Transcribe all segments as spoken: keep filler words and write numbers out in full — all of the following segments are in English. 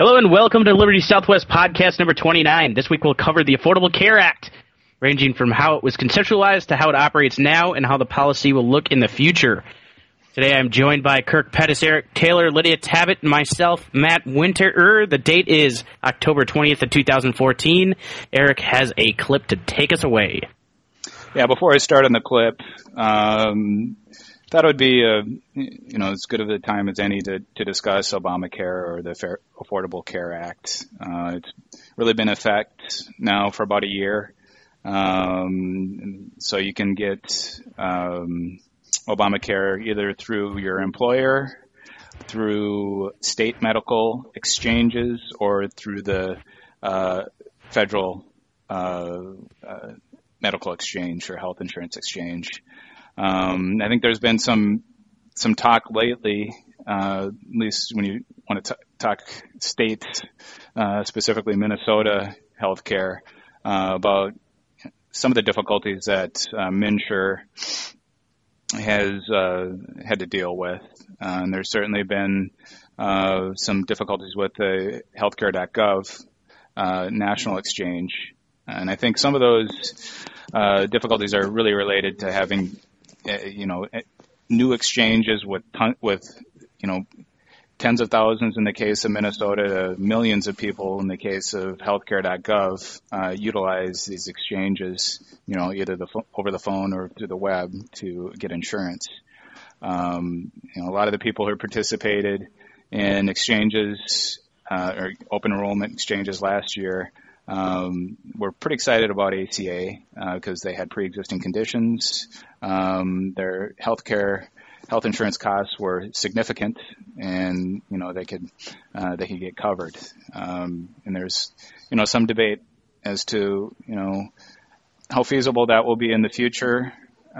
Hello and welcome to Liberty Southwest podcast number twenty-nine. This week we'll cover the Affordable Care Act, ranging from how it was conceptualized to how it operates now and how the policy will look in the future. Today I'm joined by Kirk Pettis, Eric Taylor, Lydia Tabbitt, and myself, Matt Winterer. The date is October twentieth of two thousand fourteen. Eric has a clip to take us away. Yeah, before I start on the clip, um, thought it would be, uh, you know, as good of a time as any to, to discuss Obamacare or the Fair, Affordable Care Act. Uh, it's really been in effect now for about a year. Um, so you can get um, Obamacare either through your employer, through state medical exchanges, or through the uh, federal uh, uh, medical exchange or health insurance exchange. Um, I think there's been some some talk lately, uh, at least when you want to t- talk states, uh, specifically Minnesota healthcare, uh, about some of the difficulties that uh, MNsure has uh, had to deal with. Uh, and there's certainly been uh, some difficulties with the healthcare dot gov uh, national exchange. And I think some of those uh, difficulties are really related to having Uh, you know, new exchanges with, ton- with, you know, tens of thousands in the case of Minnesota to millions of people in the case of healthcare dot gov uh, utilize these exchanges, you know, either the fo- over the phone or through the web to get insurance. Um, you know, a lot of the people who participated in exchanges uh, or open enrollment exchanges last year Um, we're pretty excited about A C A because uh, they had pre-existing conditions. Um, their healthcare, health insurance costs were significant, and you know they could uh, they could get covered. Um, and there's you know some debate as to you know how feasible that will be in the future.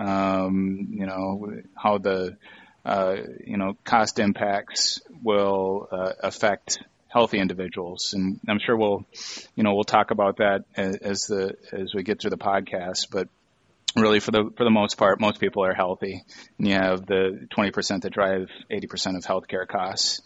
Um, you know how the uh, you know cost impacts will uh, affect healthy individuals, and I'm sure we'll, you know, we'll talk about that as, as the as we get through the podcast. But really, for the for the most part, most people are healthy, and you have the twenty percent that drive eighty percent of healthcare costs.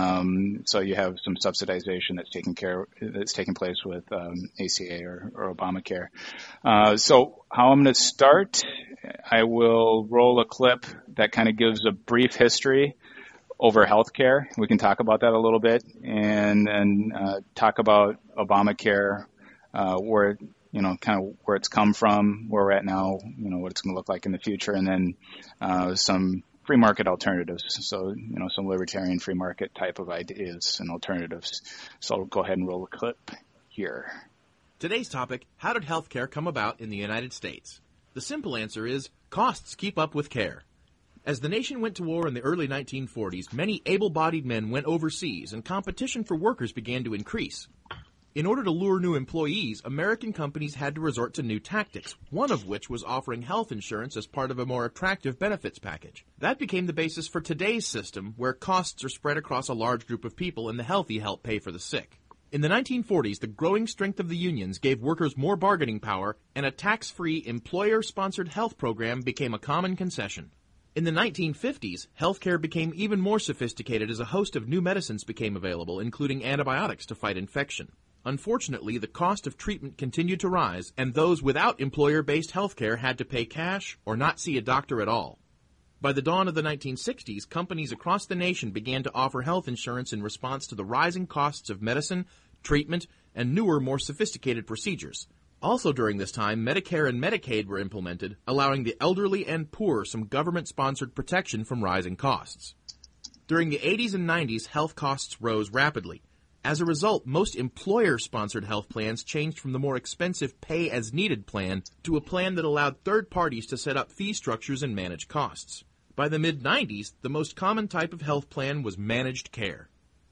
Um, so you have some subsidization that's taking care that's taking place with um, A C A or, or Obamacare. Uh, so how I'm going to start, I will roll a clip that kind of gives a brief history over healthcare. We can talk about that a little bit, and then uh, talk about Obamacare, uh, where you know, kind of where it's come from, where we're at now, you know, what it's going to look like in the future, and then uh, some free market alternatives. So, you know, some libertarian free market type of ideas and alternatives. So I'll go ahead and roll a clip here. Today's topic: how did healthcare come about in the United States? The simple answer is costs keep up with care. As the nation went to war in the early nineteen forties, many able-bodied men went overseas, and competition for workers began to increase. In order to lure new employees, American companies had to resort to new tactics, one of which was offering health insurance as part of a more attractive benefits package. That became the basis for today's system, where costs are spread across a large group of people and the healthy help pay for the sick. In the nineteen forties, the growing strength of the unions gave workers more bargaining power, and a tax-free, employer-sponsored health program became a common concession. In the nineteen fifties, healthcare became even more sophisticated as a host of new medicines became available, including antibiotics to fight infection. Unfortunately, the cost of treatment continued to rise, and those without employer-based healthcare had to pay cash or not see a doctor at all. By the dawn of the nineteen sixties, companies across the nation began to offer health insurance in response to the rising costs of medicine, treatment, and newer, more sophisticated procedures. Also during this time, Medicare and Medicaid were implemented, allowing the elderly and poor some government-sponsored protection from rising costs. During the eighties and nineties, health costs rose rapidly. As a result, most employer-sponsored health plans changed from the more expensive pay-as-needed plan to a plan that allowed third parties to set up fee structures and manage costs. By the mid nineties, the most common type of health plan was managed care.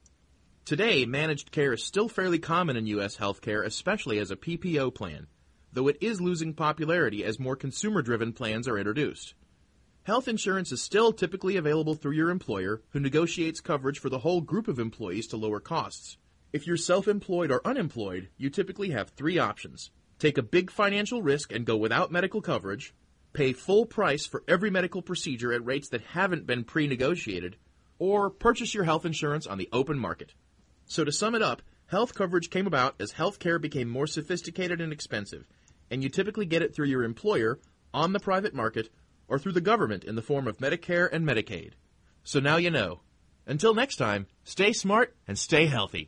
Today, managed care is still fairly common in U S healthcare, especially as a P P O plan, though it is losing popularity as more consumer-driven plans are introduced. Health insurance is still typically available through your employer, who negotiates coverage for the whole group of employees to lower costs. If you're self-employed or unemployed, you typically have three options: take a big financial risk and go without medical coverage, pay full price for every medical procedure at rates that haven't been pre-negotiated, or purchase your health insurance on the open market. So to sum it up, health coverage came about as healthcare became more sophisticated and expensive, and you typically get it through your employer, on the private market, or through the government in the form of Medicare and Medicaid. So now you know. Until next time, stay smart and stay healthy.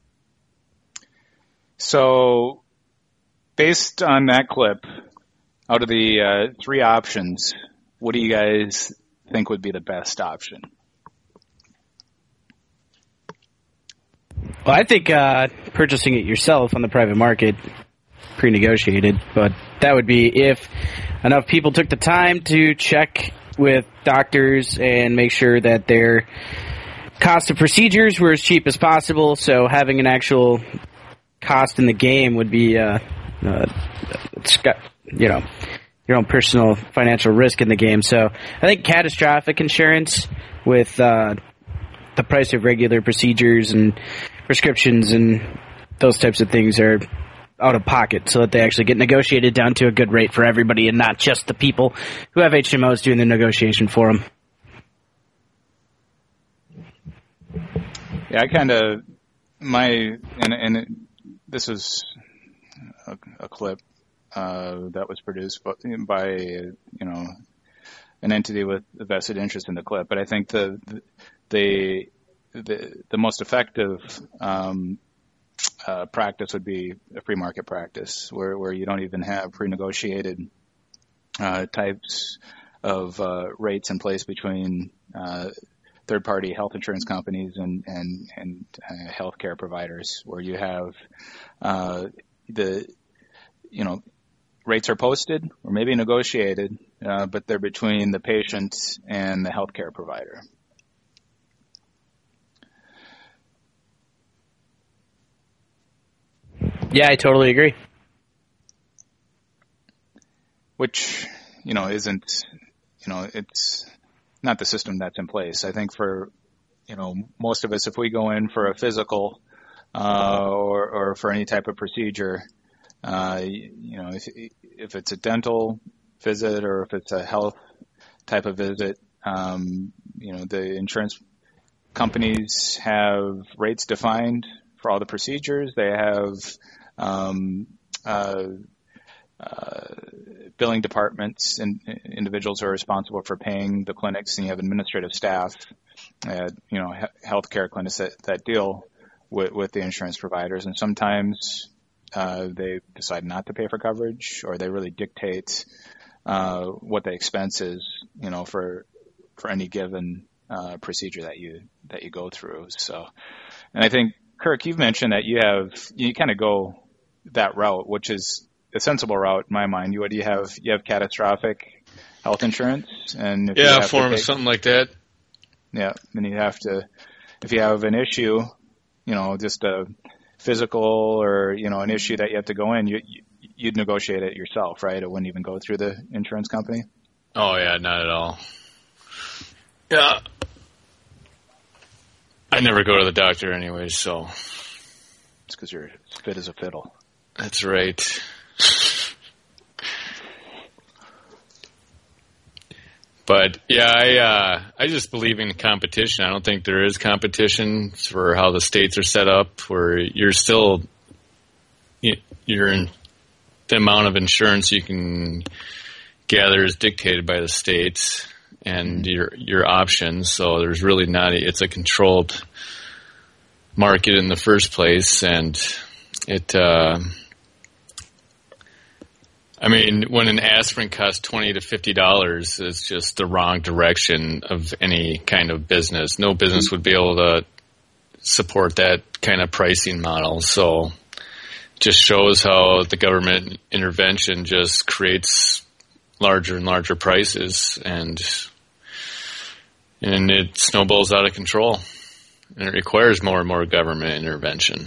So, based on that clip, out of the uh, three options, what do you guys think would be the best option? Well, I think uh, purchasing it yourself on the private market, pre-negotiated, but that would be if enough people took the time to check with doctors and make sure that their cost of procedures were as cheap as possible. So having an actual cost in the game would be, uh, uh, it's got, you know, your own personal financial risk in the game. So I think catastrophic insurance with uh, the price of regular procedures and prescriptions and those types of things are out of pocket, so that they actually get negotiated down to a good rate for everybody and not just the people who have H M Os doing the negotiation for them. Yeah, I kind of, my, and, and it, this is a, a clip uh, that was produced by, by, you know, an entity with a vested interest in the clip. But I think the the the, the most effective um, uh, practice would be a free market practice, where where you don't even have pre-negotiated uh, types of uh, rates in place between uh, third-party health insurance companies and and and uh, healthcare providers, where you have uh, the you know rates are posted or maybe negotiated, uh, but they're between the patient and the healthcare provider. Yeah, I totally agree. Which, you know, isn't, you know, it's not the system that's in place. I think for, you know, most of us, if we go in for a physical uh, or, or for any type of procedure, uh, you know, if, if it's a dental visit or if it's a health type of visit, um, you know, the insurance companies have rates defined for all the procedures. They have um, uh, uh, billing departments and individuals who are responsible for paying the clinics, and you have administrative staff at, you know, he- healthcare clinics that, that deal with, with the insurance providers. And sometimes uh, they decide not to pay for coverage, or they really dictate uh, what the expense is, you know, for for any given uh, procedure that you that you go through. So, and I think, Kirk, you've mentioned that you have you kind of go that route, which is a sensible route in my mind. You what do you have? You have catastrophic health insurance, and if yeah, you have form to of pay, something like that. Yeah, and you have to, if you have an issue, you know, just a physical or you know an issue that you have to go in, you, you you'd negotiate it yourself, right? It wouldn't even go through the insurance company. Oh yeah, not at all. Yeah, I never go to the doctor anyway, so It's because you're as fit as a fiddle. that's right. But yeah, I uh, I just believe in competition. I don't think there is competition for how the states are set up, where you're still you're in the amount of insurance you can gather is dictated by the states and your your options. So there's really not a, it's a controlled market in the first place, and it. Uh, I mean, when an aspirin costs twenty to fifty dollars, it's just the wrong direction of any kind of business. No business would be able to support that kind of pricing model. So, it just shows how the government intervention just creates larger and larger prices, and and it snowballs out of control, and it requires more and more government intervention.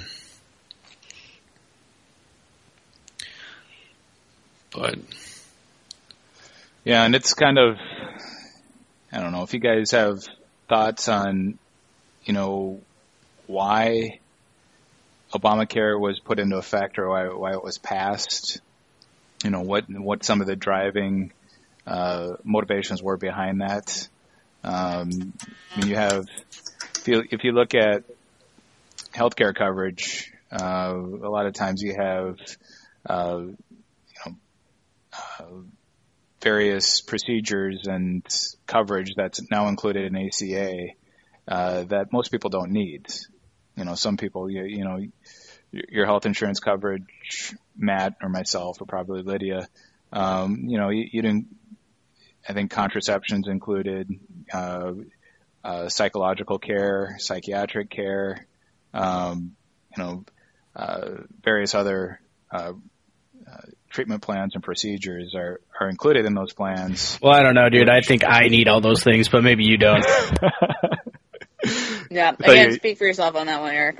But yeah, and it's kind of, I don't know if you guys have thoughts on, you know, why Obamacare was put into effect or why why it was passed. You know, what what some of the driving uh, motivations were behind that. Um, I mean, you have if you, if you look at healthcare coverage, uh, a lot of times you have, uh, you know, uh, various procedures and coverage that's now included in A C A uh, that most people don't need. You know, some people, you, you know, your health insurance coverage, Matt or myself or probably Lydia, um, you know, you, you didn't, I think contraception's included, uh, uh, psychological care, psychiatric care, um, you know, uh, various other uh, uh, treatment plans and procedures are, are included in those plans. Well, I don't know, dude. I think I need all those things, but maybe you don't. Yeah, again, so speak for yourself on that one, Eric.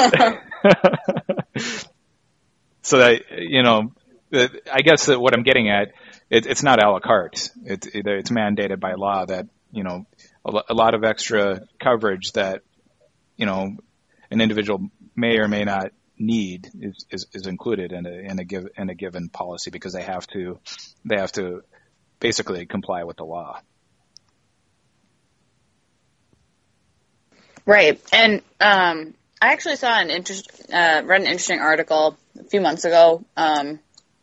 So that, you know, I guess that what I'm getting at, it, it's not a la carte. It, it, it's mandated by law that, you know, a, a lot of extra coverage that, you know, an individual may or may not need is, is, is included in a, in a give, in a given policy because they have to, they have to basically comply with the law. Right. And, um, I actually saw an interest, uh, read an interesting article a few months ago. Um,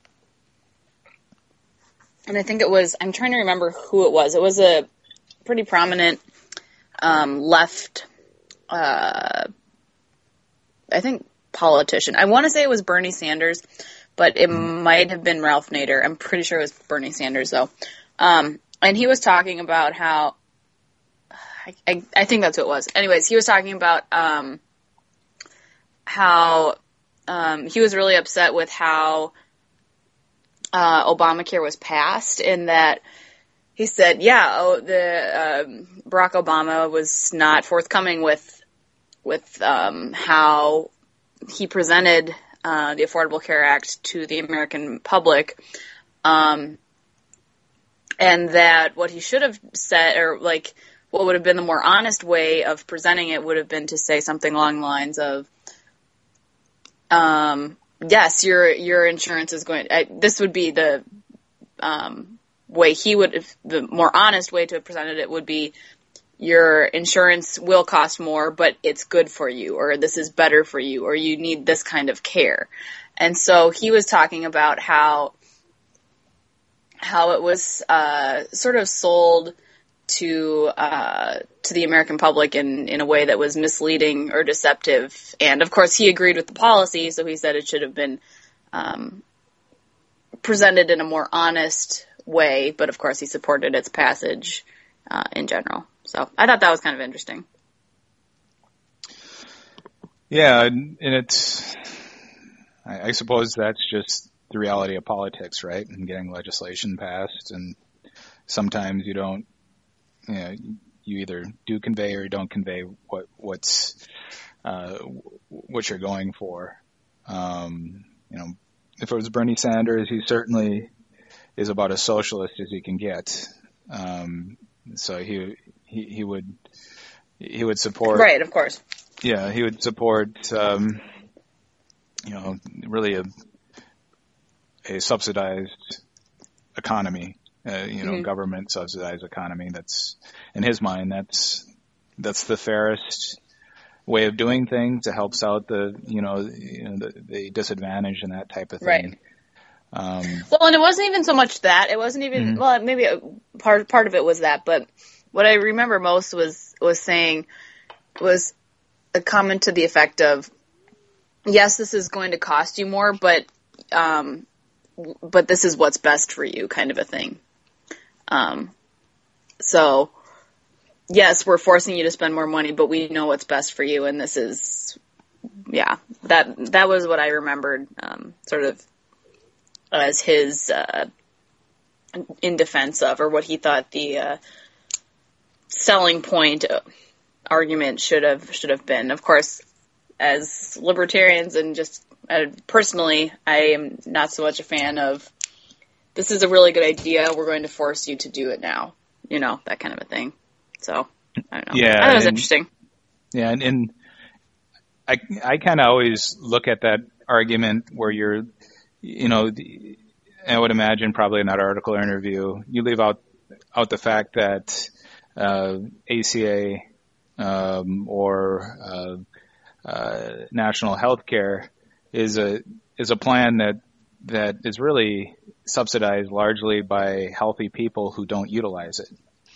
and I think it was, I'm trying to remember who it was. It was a pretty prominent, um, left, uh, I think politician. I want to say it was Bernie Sanders, but it might have been Ralph Nader. I'm pretty sure it was Bernie Sanders though. Um, and he was talking about how, I, I, I think that's what it was. Anyways, he was talking about, um, how, um, he was really upset with how, uh, Obamacare was passed, in that he said, yeah, oh, the, um, Barack Obama was not forthcoming with, with, um, how he presented, uh, the Affordable Care Act to the American public, um, and that what he should have said, or like, what would have been the more honest way of presenting it would have been to say something along the lines of, um, yes, your, your insurance is going, I, this would be the, um, way he would, if the more honest way to have presented it would be, your insurance will cost more, but it's good for you, or this is better for you, or you need this kind of care. And so he was talking about how, how it was, uh, sort of sold to uh, to the American public in, in a way that was misleading or deceptive. And, of course, he agreed with the policy, so he said it should have been um, presented in a more honest way. But, of course, he supported its passage uh, in general. So I thought that was kind of interesting. Yeah, and it's – I suppose that's just the reality of politics, right, and getting legislation passed. And sometimes you don't – you know, you either do convey or you don't convey what what's uh, what you're going for. Um, you know, if it was Bernie Sanders, he certainly is about as socialist as you can get. Um, so he he he would he would support, right? Of course. Yeah, he would support um, you know, really a a subsidized economy. Uh, you know, mm-hmm. government subsidized economy. That's, in his mind, that's that's the fairest way of doing things. It helps out the, you know, you know the, the disadvantaged and that type of thing. Right. Um, well, and it wasn't even so much that. It wasn't even, mm-hmm. well, maybe a part part of it was that, but what I remember most was was saying was a comment to the effect of, yes, this is going to cost you more, but um, but this is what's best for you, kind of a thing. Um, so yes, we're forcing you to spend more money, but we know what's best for you. And this is, yeah, that, that was what I remembered, um, sort of as his, uh, in defense of, or what he thought the, uh, selling point argument should have, should have been. Of course, as libertarians and just uh, personally, I am not so much a fan of, this is a really good idea, we're going to force you to do it now. You know, that kind of a thing. So, I don't know. Yeah, I thought it was and, interesting. Yeah, and, and I, I kind of always look at that argument where you're, you know, the, I would imagine probably in that article or interview, you leave out, out the fact that uh, A C A um, or uh, uh, national health care is a is a plan that that is really subsidized largely by healthy people who don't utilize it.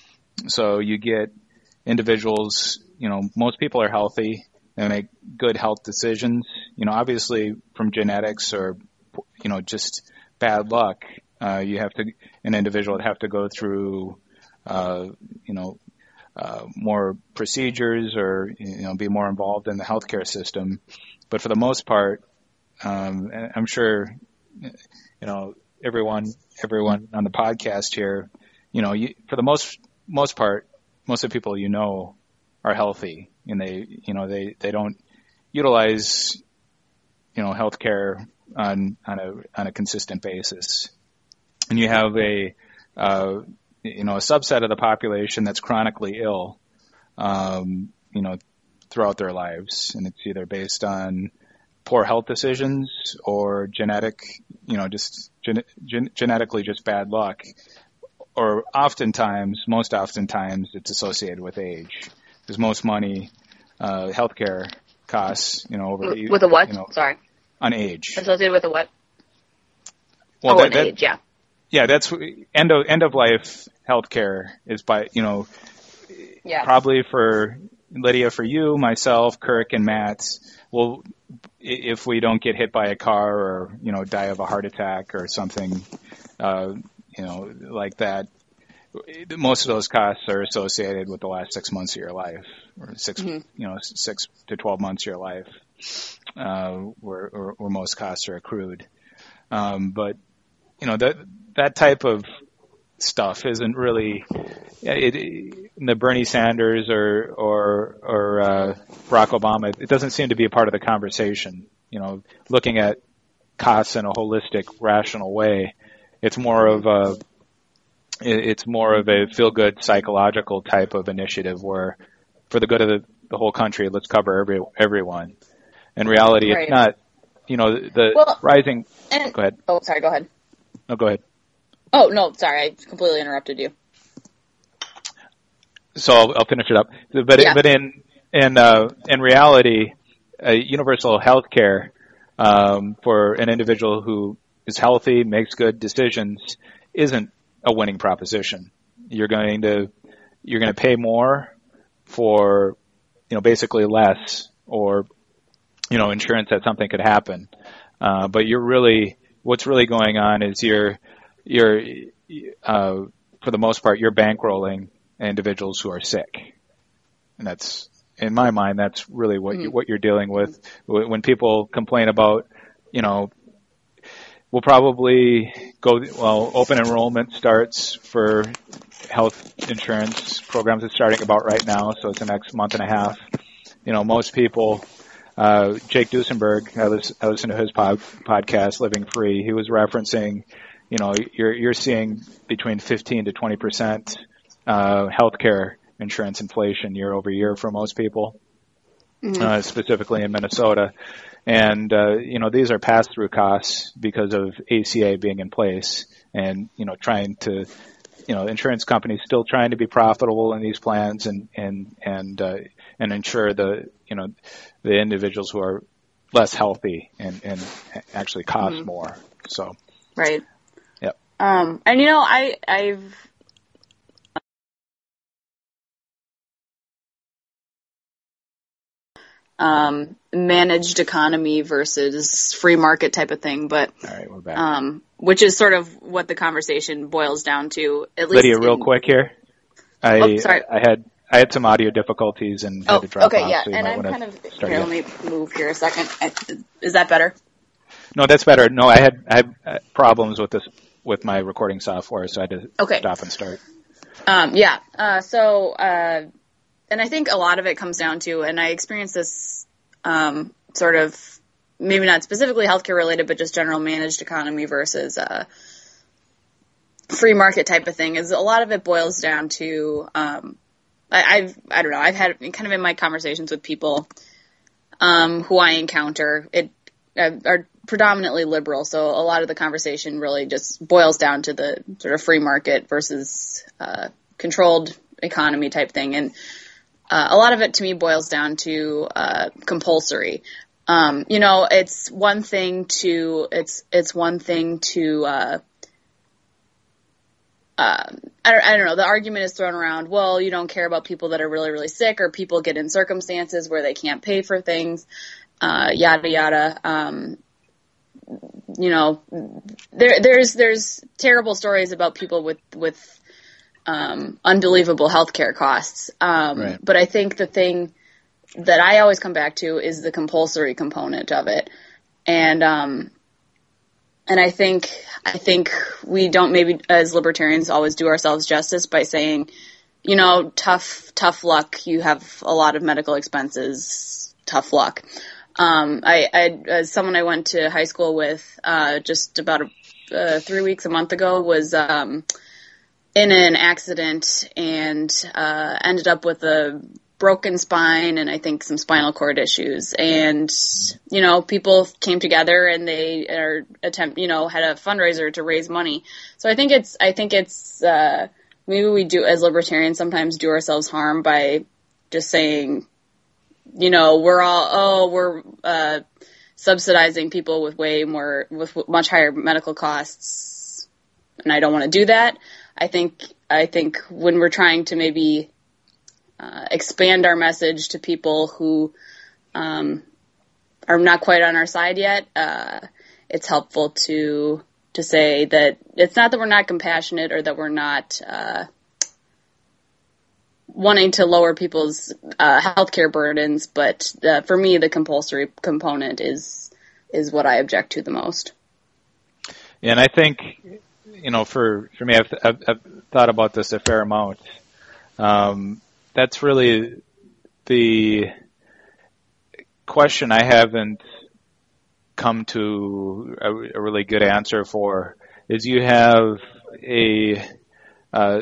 So you get individuals, you know, most people are healthy, they make good health decisions, you know, obviously from genetics or, you know, just bad luck, uh, you have to, an individual would have to go through, uh, you know, uh, more procedures or, you know, be more involved in the healthcare system. But for the most part, um, I'm sure, you know, everyone, everyone on the podcast here, you know, you, for the most, most part, most of the people you know are healthy, and they, you know, they, they don't utilize, you know, healthcare on, on a, on a consistent basis. And you have a, uh, you know, a subset of the population that's chronically ill, um, you know, throughout their lives. And it's either based on poor health decisions or genetic, you know, just gen- gen- genetically just bad luck. Or oftentimes, most oftentimes, it's associated with age. Because most money, uh, healthcare costs, you know, over with a what? You know, Sorry. On age. Associated with a what? Well, oh, that, an that, age, yeah. Yeah, that's end of end of life healthcare is by, you know, yeah. probably for Lydia, for you, myself, Kirk, and Matt. Well, if we don't get hit by a car or, you know, die of a heart attack or something, uh, you know, like that, most of those costs are associated with the last six months of your life, or six, mm-hmm. you know, six to twelve months of your life, uh, where, where, where most costs are accrued. Um, but, you know, that, that type of stuff isn't really, it, it, the Bernie Sanders or, or, or, uh, Barack Obama, it doesn't seem to be a part of the conversation, you know, looking at costs in a holistic, rational way. It's more of a, it's more of a feel-good psychological type of initiative where, for the good of the, the whole country, let's cover every everyone. In reality, right. It's not, you know, the well, rising. And, go ahead. Oh, sorry. Go ahead. No, go ahead. Oh no, sorry, I completely interrupted you. So I'll, I'll finish it up. But yeah. but in in uh, in reality, uh, universal health care um, for an individual who is healthy, makes good decisions, isn't a winning proposition. You're going to you're going to pay more for, you know, basically less, or, you know, insurance that something could happen. Uh, but you're really what's really going on is you're you're uh, for the most part you're bankrolling individuals who are sick, and that's, in my mind, that's really what mm-hmm. you, what you're dealing with when people complain about, you know, we'll probably go, well, open enrollment starts for health insurance programs is starting about right now, so it's the next month and a half. You know, most people, uh, Jake Duesenberg, I, listen, I listened to his pod, podcast, Living Free, he was referencing, you know, you're, you're seeing between fifteen to twenty percent uh, healthcare insurance inflation year over year for most people, mm-hmm. uh, specifically in Minnesota. And, uh, you know, these are pass-through costs because of A C A being in place and, you know, trying to, you know, insurance companies still trying to be profitable in these plans and, and, and, uh, and ensure the, you know, the individuals who are less healthy and, and actually cost mm-hmm. more. So. Right. Yep. Um, and, you know, I, I've, um, managed economy versus free market type of thing, but, all right, we're back. Um, which is sort of what the conversation boils down to. At least Lydia, real in, quick here. I, oh, sorry. I had, I had some audio difficulties and had oh, to drop okay, off. yeah, So you and might I'm want kind to of, start here, again. let me move here a second. I, is that better? No, that's better. No, I had, I had problems with this, with my recording software, so I had to okay. stop and start. Um, yeah, uh, so, uh, and I think a lot of it comes down to, and I experienced this, um, sort of, maybe not specifically healthcare related, but just general managed economy versus uh, free market type of thing, is a lot of it boils down to, um, I, I've, I don't know, I've had kind of in my conversations with people um, who I encounter, it uh, are predominantly liberal, so a lot of the conversation really just boils down to the sort of free market versus uh, controlled economy type thing. And uh, a lot of it to me boils down to uh, compulsory. Um, you know, it's one thing to it's it's one thing to uh, uh, I don't I don't know. The argument is thrown around. Well, you don't care about people that are really really sick, or people get in circumstances where they can't pay for things, uh, yada yada. Um, you know, there there's there's terrible stories about people with with um, unbelievable healthcare costs. Um, right. But I think the thing that I always come back to is the compulsory component of it. And, um, and I think, I think we don't maybe as libertarians always do ourselves justice by saying, you know, tough, tough luck. You have a lot of medical expenses, tough luck. Um, I, I, as someone I went to high school with, uh, just about a, uh, three weeks, a month ago was, um, in an accident and, uh, ended up with a broken spine and I think some spinal cord issues. And, you know, people came together and they are attempt, you know, had a fundraiser to raise money. So I think it's, I think it's, uh, maybe we do as libertarians sometimes do ourselves harm by just saying, you know, we're all, oh, we're, uh, subsidizing people with way more, with much higher medical costs. And I don't want to do that. I think, I think when we're trying to maybe Uh, expand our message to people who um, are not quite on our side yet, uh, it's helpful to to say that it's not that we're not compassionate or that we're not uh, wanting to lower people's uh, healthcare burdens, but uh, for me, the compulsory component is is what I object to the most. Yeah, and I think, you know, for for me, I've, I've, I've thought about this a fair amount. Um, That's really the question I haven't come to a, a really good answer for. Is you have a, uh,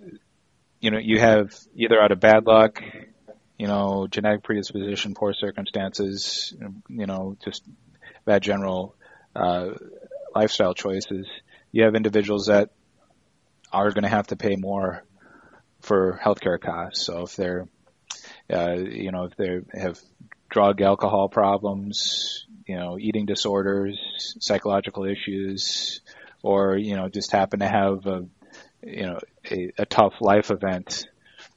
you know, you have either out of bad luck, you know, genetic predisposition, poor circumstances, you know, just bad general uh, lifestyle choices. You have individuals that are going to have to pay more for healthcare costs. So if they're, uh, you know, if they have drug, alcohol problems, you know, eating disorders, psychological issues, or, you know, just happen to have a, you know, a, a tough life event,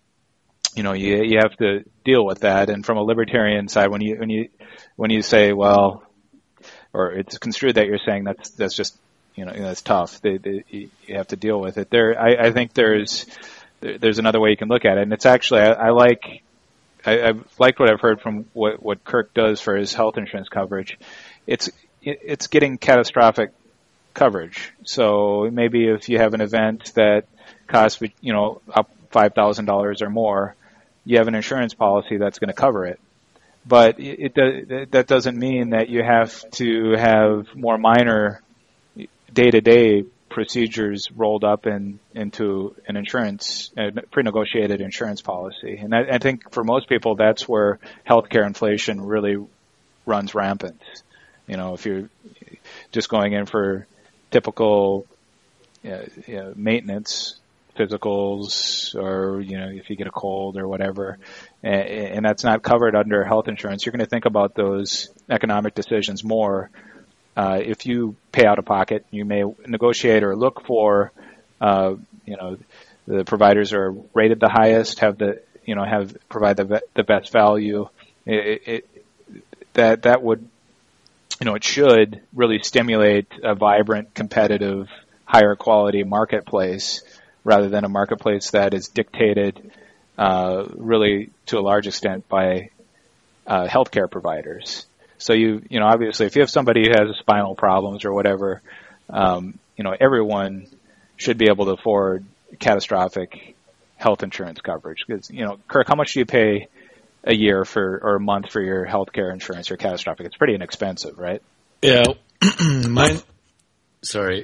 you know, you you have to deal with that. And from a libertarian side, when you when you when you say, well, or it's construed that you're saying that's that's just, you know, that's tough. They, they, you have to deal with it. There, I, I think there's There's another way you can look at it, and it's actually I, I like I, I've liked what I've heard from what, what Kirk does for his health insurance coverage. It's it's getting catastrophic coverage. So maybe if you have an event that costs you know up five thousand dollars or more, you have an insurance policy that's going to cover it. But it, it that doesn't mean that you have to have more minor day-to-day procedures rolled up in into an insurance, a pre-negotiated insurance policy. And I, I think for most people, that's where healthcare inflation really runs rampant. You know, if you're just going in for typical uh, you know, maintenance, physicals, or, you know, if you get a cold or whatever, and, and that's not covered under health insurance, you're going to think about those economic decisions more. Uh, if you pay out of pocket, you may negotiate or look for, uh, you know, the providers are rated the highest, have the, you know, have provide the the best value. It, it, that that would, you know, it should really stimulate a vibrant, competitive, higher quality marketplace rather than a marketplace that is dictated uh, really to a large extent by uh, healthcare providers. So you, you know, obviously, if you have somebody who has spinal problems or whatever, um, you know, everyone should be able to afford catastrophic health insurance coverage. Because, you know, Kirk, how much do you pay a year for or a month for your health care insurance or catastrophic? It's pretty inexpensive, right? Yeah, mine. Sorry,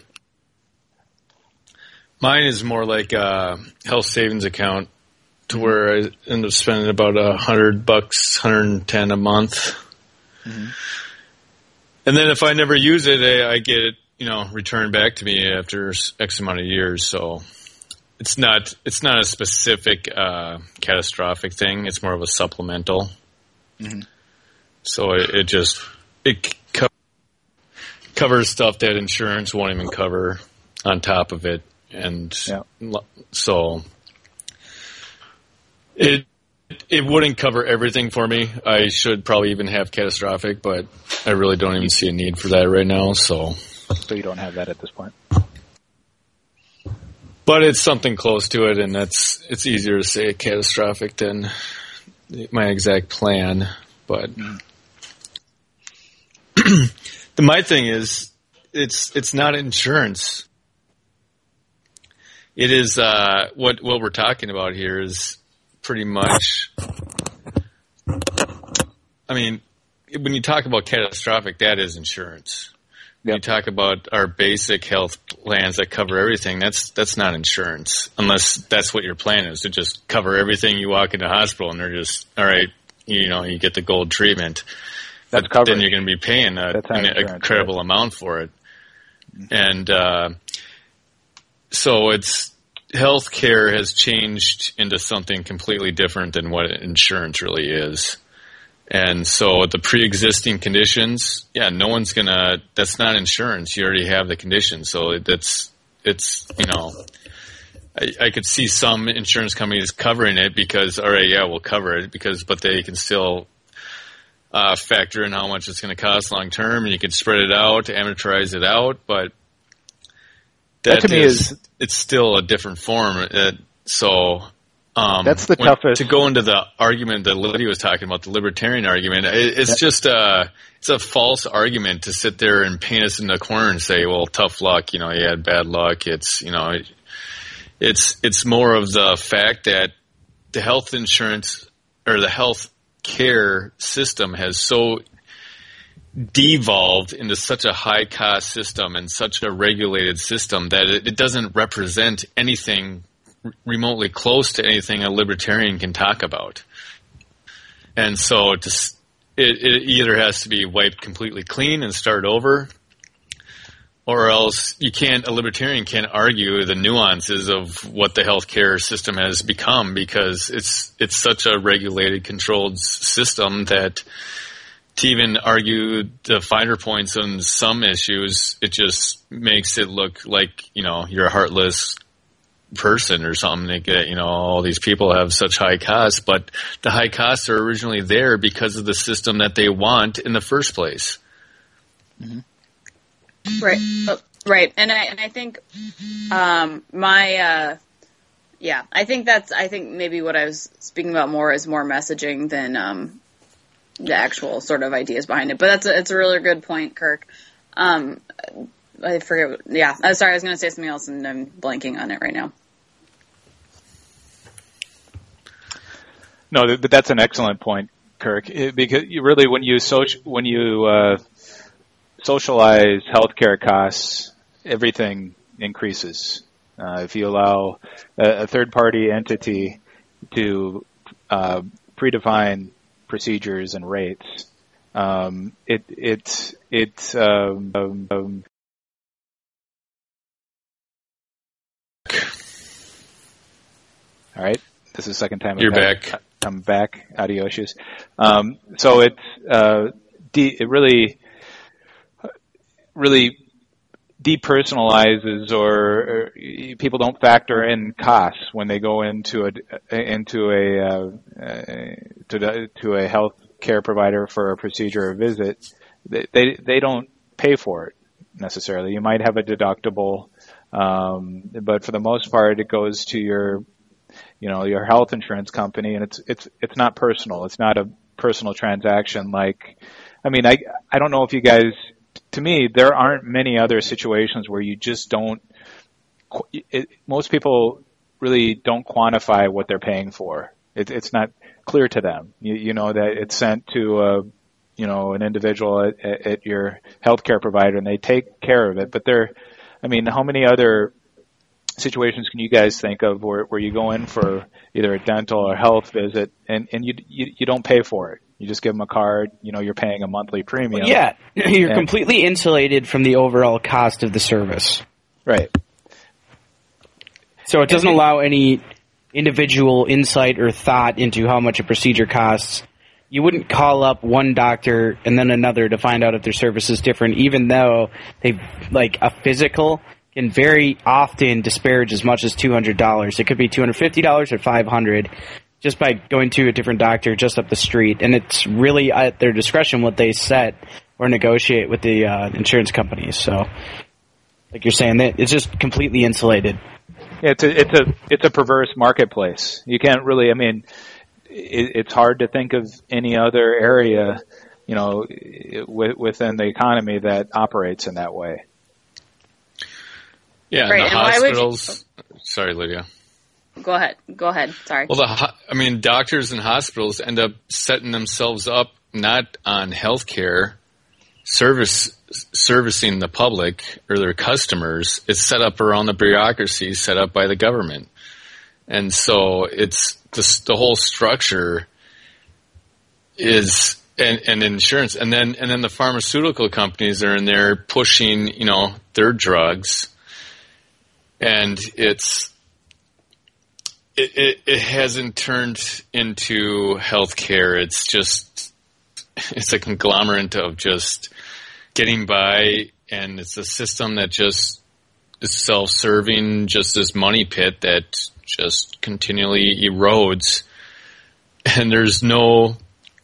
mine is more like a health savings account, to where I end up spending about a hundred bucks, hundred and ten a month. Mm-hmm. And then if I never use it, I, I get it, you know, returned back to me after X amount of years. So it's not it's not a specific uh, catastrophic thing. It's more of a supplemental. Mm-hmm. So it, it just it co- covers stuff that insurance won't even cover on top of it, and yeah. so it it wouldn't cover everything for me. I should probably even have catastrophic, but I really don't even see a need for that right now. So, so you don't have that at this point. But it's something close to it, and that's it's easier to say catastrophic than my exact plan. But mm. the my thing is, it's it's not insurance. It is uh, what what we're talking about here is pretty much. I mean, when you talk about catastrophic, that is insurance. When yep. you talk about our basic health plans that cover everything, that's that's not insurance, unless that's what your plan is, to just cover everything. You walk into a hospital and they're just, all right, you know, you get the gold treatment. That's but covered. Then you're going to be paying a, an incredible right. amount for it. Mm-hmm. And uh, so it's healthcare has changed into something completely different than what insurance really is. And so the pre-existing conditions, yeah, no one's gonna. That's not insurance. You already have the condition, so that's it's you know. I, I could see some insurance companies covering it because, all right, yeah, we'll cover it because, but they can still uh, factor in how much it's going to cost long term, and you can spread it out, amortize it out. But that, that to is, me is it's still a different form. Uh, so. Um, That's the when, toughest. To go into the argument that Lydia was talking about, the libertarian argument, it, it's yeah. just a, it's a false argument to sit there and paint us in the corner and say, well, tough luck, you know, you had bad luck. It's, you know, it, it's, it's more of the fact that the health insurance or the health care system has so devolved into such a high cost system and such a regulated system that it, it doesn't represent anything remotely close to anything a libertarian can talk about. And so it, just, it, it either has to be wiped completely clean and start over, or else you can't, a libertarian can't argue the nuances of what the healthcare system has become, because it's it's such a regulated, controlled system that to even argue the finer points on some issues, it just makes it look like, you know, you're a heartless person or something. They get, you know, all these people have such high costs, but the high costs are originally there because of the system that they want in the first place. Mm-hmm. Right, oh, right, and I and I think um, my uh, yeah, I think that's I think maybe what I was speaking about more is more messaging than um, the actual sort of ideas behind it. But that's a, it's a really good point, Kirk. Um, I forget. Yeah, uh, sorry, I was going to say something else, and I'm blanking on it right now. No, but that's an excellent point, Kirk. It, because you really, when you social, when you uh, socialize healthcare costs, everything increases. Uh, if you allow a, a third-party entity to uh, predefine procedures and rates, um, it it it um, um, all right. This is the second time you're I've back. I'm back. Audio issues. Um, so it uh, de- it really really depersonalizes, or, or people don't factor in costs when they go into a into a uh, uh, to the, to a health care provider for a procedure or visit. They, they they don't pay for it necessarily. You might have a deductible, um, but for the most part, it goes to your you know, your health insurance company, and it's it's it's not personal. It's not a personal transaction. Like, I mean, I I don't know if you guys. To me, there aren't many other situations where you just don't. It, most people really don't quantify what they're paying for. It, it's not clear to them. You, you know that it's sent to a, you know, an individual at, at your healthcare provider, and they take care of it. But there, I mean, how many other situations can you guys think of where, where you go in for either a dental or health visit and, and you, you you don't pay for it? You just give them a card, you know, you're paying a monthly premium. Well, yeah, you're and, completely insulated from the overall cost of the service. Right. So it doesn't allow any individual insight or thought into how much a procedure costs. You wouldn't call up one doctor and then another to find out if their service is different, even though they like a physical can very often disparage as much as two hundred dollars. It could be two hundred fifty dollars or five hundred dollars just by going to a different doctor just up the street. And it's really at their discretion what they set or negotiate with the uh, insurance companies. So, like you're saying, it's just completely insulated. It's a it's a it's a perverse marketplace. You can't really. I mean, it, it's hard to think of any other area, you know, w- within the economy that operates in that way. Yeah, right, and the and hospitals. You, sorry, Lydia. Go ahead. Go ahead. Sorry. Well, the I mean, doctors and hospitals end up setting themselves up not on healthcare service servicing the public or their customers. It's set up around the bureaucracy set up by the government, and so it's the, the whole structure is and, and insurance, and then and then the pharmaceutical companies are in there pushing, you know, their drugs, and it's it it, it hasn't turned into healthcare. It's just it's a conglomerate of just getting by, and it's a system that just is self-serving, just this money pit that just continually erodes, and there's no.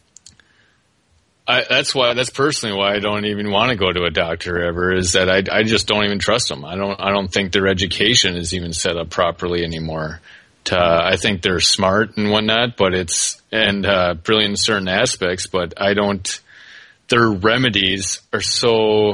I, that's why. That's personally why I don't even want to go to a doctor ever. Is that I, I just don't even trust them. I don't. I don't think their education is even set up properly anymore. To, I think they're smart and whatnot, but it's and uh, brilliant in certain aspects. But I don't. Their remedies are so.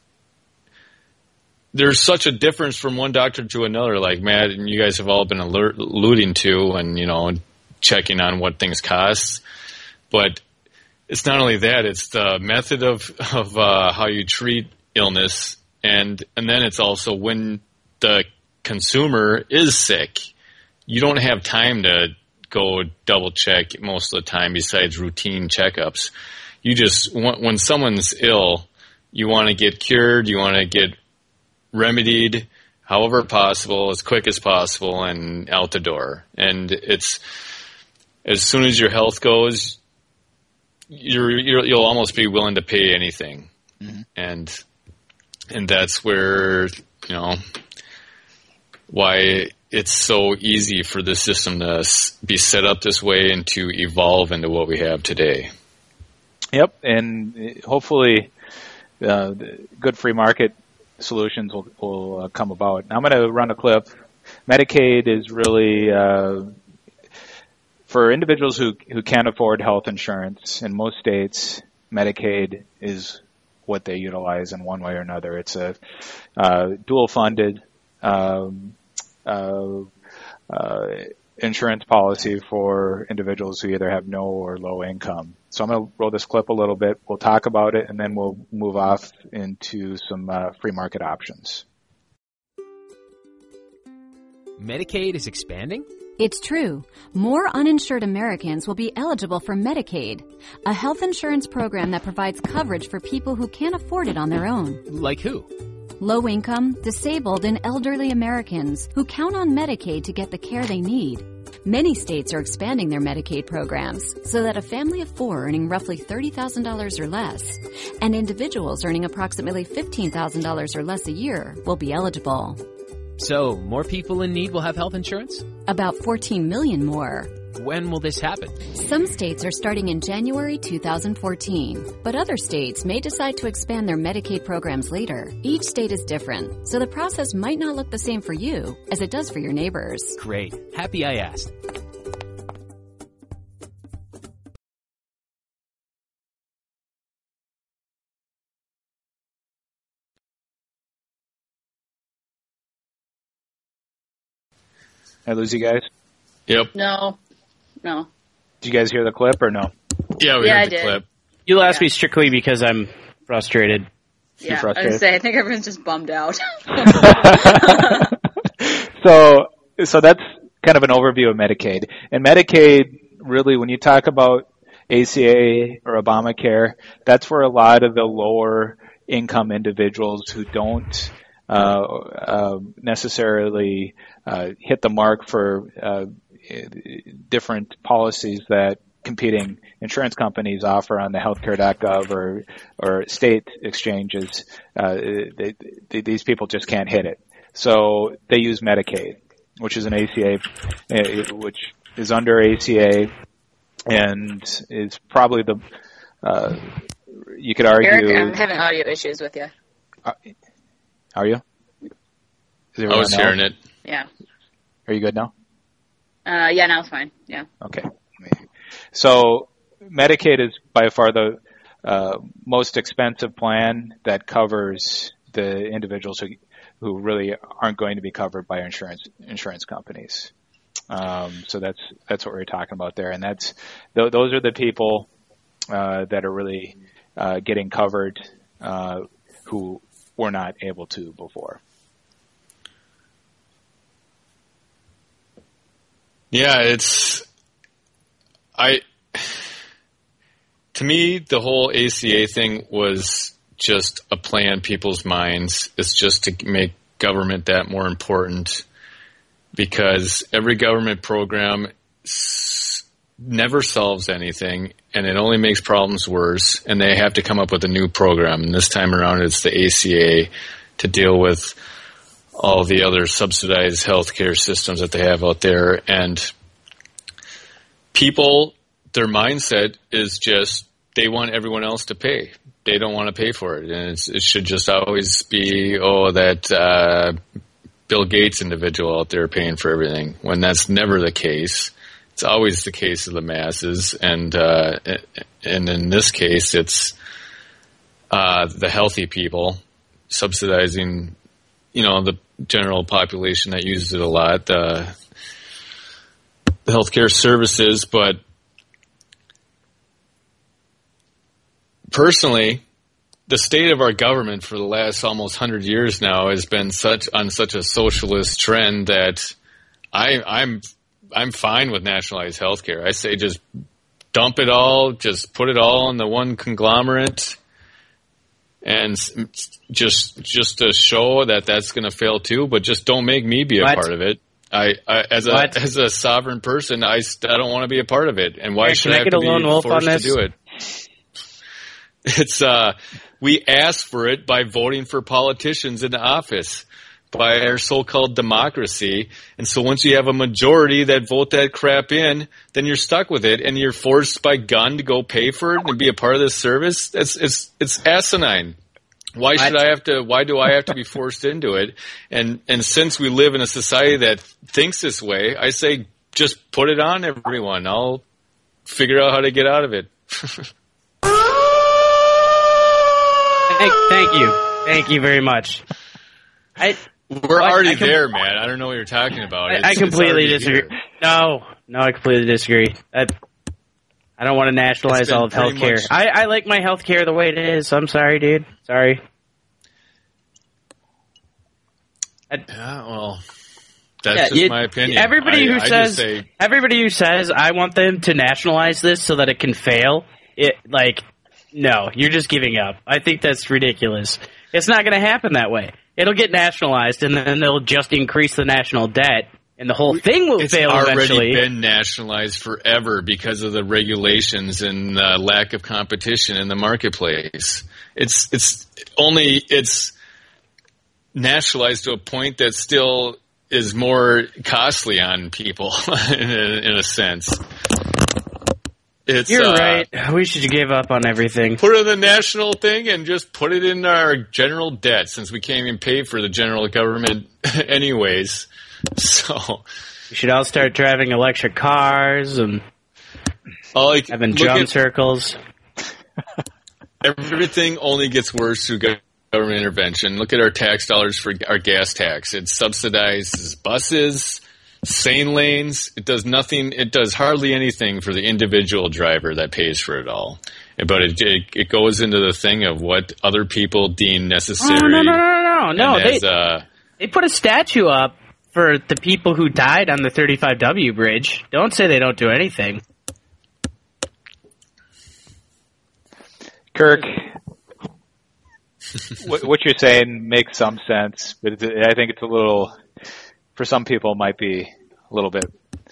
There's such a difference from one doctor to another. Like Matt and you guys have all been alert, alluding to, and you know, checking on what things cost, but. It's not only that; it's the method of of uh, how you treat illness, and and then it's also when the consumer is sick, you don't have time to go double check most of the time. Besides routine checkups, you just when someone's ill, you want to get cured, you want to get remedied, however possible, as quick as possible, and out the door. And it's as soon as your health goes. You're, you're, you'll almost be willing to pay anything, mm-hmm. and and that's where you know why it's so easy for the system to be set up this way and to evolve into what we have today. Yep, and hopefully, uh, good free market solutions will, will uh, come about. Now I'm going to run a clip. Medicaid is really. Uh, For individuals who who can't afford health insurance, in most states, Medicaid is what they utilize in one way or another. It's a uh, dual-funded um, uh, uh, insurance policy for individuals who either have no or low income. So I'm going to roll this clip a little bit. We'll talk about it, and then we'll move off into some uh, free market options. Medicaid is expanding? It's true. More uninsured Americans will be eligible for Medicaid, a health insurance program that provides coverage for people who can't afford it on their own. Like who? Low-income, disabled, and elderly Americans who count on Medicaid to get the care they need. Many states are expanding their Medicaid programs so that a family of four earning roughly thirty thousand dollars or less and individuals earning approximately fifteen thousand dollars or less a year will be eligible. So, more people in need will have health insurance? About fourteen million more. When will this happen? Some states are starting in January two thousand fourteen, but other states may decide to expand their Medicaid programs later. Each state is different, so the process might not look the same for you as it does for your neighbors. Great. Happy I asked. I lose you guys? Yep. No. No. Did you guys hear the clip or no? Yeah, we yeah, heard I the did. clip. You'll ask Yeah. me strictly because I'm frustrated. Yeah, I frustrated? was say I think everyone's just bummed out. so, so that's kind of an overview of Medicaid. And Medicaid, really, when you talk about A C A or Obamacare, that's for a lot of the lower income individuals who don't uh, uh, necessarily uh, hit the mark for uh, different policies that competing insurance companies offer on the healthcare dot gov or or state exchanges. Uh, they, they, these people just can't hit it. So they use Medicaid, which is an A C A, which is under A C A, and is probably the, uh, you could argue... Eric, I'm having audio issues with you. Uh, are you? Is I was hearing it. Yeah. Are you good now? Uh, yeah, now it's fine. Yeah. Okay. So Medicaid is by far the uh, most expensive plan that covers the individuals who who really aren't going to be covered by insurance insurance companies. Um, so that's that's what we're talking about there, and that's th- those are the people uh, that are really uh, getting covered uh, who were not able to before. Yeah, it's I. To me, the whole A C A thing was just a play on people's minds. It's just to make government that more important, because every government program s- never solves anything, and it only makes problems worse, and they have to come up with a new program. And this time around, it's the A C A to deal with all the other subsidized healthcare systems that they have out there. And people, their mindset is just they want everyone else to pay. They don't want to pay for it. And it's, it should just always be, oh, that uh, Bill Gates individual out there paying for everything, when that's never the case. It's always the case of the masses. And uh, and in this case, it's uh, the healthy people subsidizing, you know, the general population that uses it a lot, the, the healthcare services. But personally, the state of our government for the last almost hundred years now has been such on such a socialist trend that I, I'm I'm fine with nationalized healthcare. I say just dump it all, just put it all in the one conglomerate, and just just to show that that's going to fail too. But just don't make me be a what? part of it. I, I as a what? as a sovereign person, I, I don't want to be a part of it. And why yeah, should I, I have get to a be lone wolf forced on to this? do it? It's uh, we asked for it by voting for politicians into office, by our so-called democracy. And so once you have a majority that vote that crap in, then you're stuck with it, and you're forced by gun to go pay for it and be a part of this service. It's it's it's asinine. Why should I have to? Why do I have to be forced into it? And and since we live in a society that thinks this way, I say just put it on everyone. I'll figure out how to get out of it. Thank, thank you, thank you very much. I we're I, already I com- there, man. I don't know what you're talking about. I, I completely disagree. Here. No, no, I completely disagree. I, I don't want to nationalize all of healthcare. Much- I, I like my healthcare the way it is. I'm sorry, dude. Sorry. I, Yeah, well, that's yeah, just you, my opinion. Everybody I, who I says just say, everybody who says I want them to nationalize this so that it can fail, it like no, you're just giving up. I think that's ridiculous. It's not going to happen that way. It'll get nationalized, and then they'll just increase the national debt, and the whole thing will it's fail already eventually. been nationalized forever because of the regulations and uh, lack of competition in the marketplace. It's it's only it's nationalized to a point that still is more costly on people in, a, in a sense. It's, You're uh, right. We should give up on everything. Put it in the national thing and just put it in our general debt, since we can't even pay for the general government anyways. So We should all start driving electric cars and like, having look drum at, circles. Everything only gets worse through government intervention. Look at our tax dollars for our gas tax. It subsidizes buses, sane lanes. It does nothing. It does hardly anything for the individual driver that pays for it all. But it it, it goes into the thing of what other people deem necessary. Oh, no, no, no, no, no, no. And They, as, uh, they put a statue up for the people who died on the thirty-five W bridge. Don't say they don't do anything. Kirk, what, what you're saying makes some sense, but it's, I think it's a little, for some people, it might be a little bit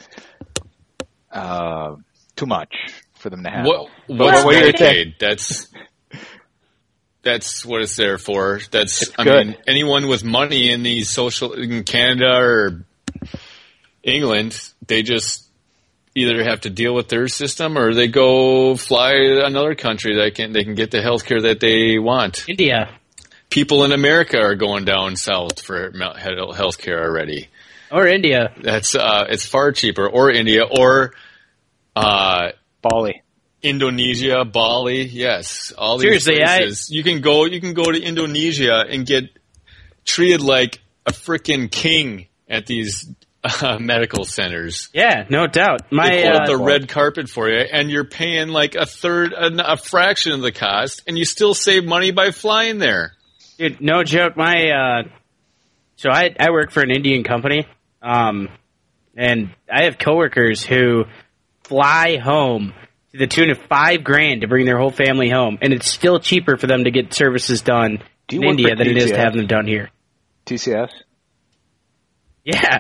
uh, too much for them to handle. What, what's what Medicaid? That's that's what it's there for. That's it's I good. mean, anyone with money in these social in Canada or England, they just either have to deal with their system or they go fly to another country that can they can get the health care that they want. India. People in America are going down south for health care already. Or India. That's uh, it's far cheaper. Or India. Or uh, Bali. Indonesia, Bali, yes. All these Seriously, places. I... You can go you can go to Indonesia and get treated like a frickin' king at these Uh, medical centers. Yeah, no doubt. My, they put uh, up the red carpet for you, and you're paying like a third, a, a fraction of the cost, and you still save money by flying there. Dude, no joke. My uh, so I I work for an Indian company, um, and I have coworkers who fly home to the tune of five grand to bring their whole family home, and it's still cheaper for them to get services done in India than it is to have them done here. T C S. Yeah,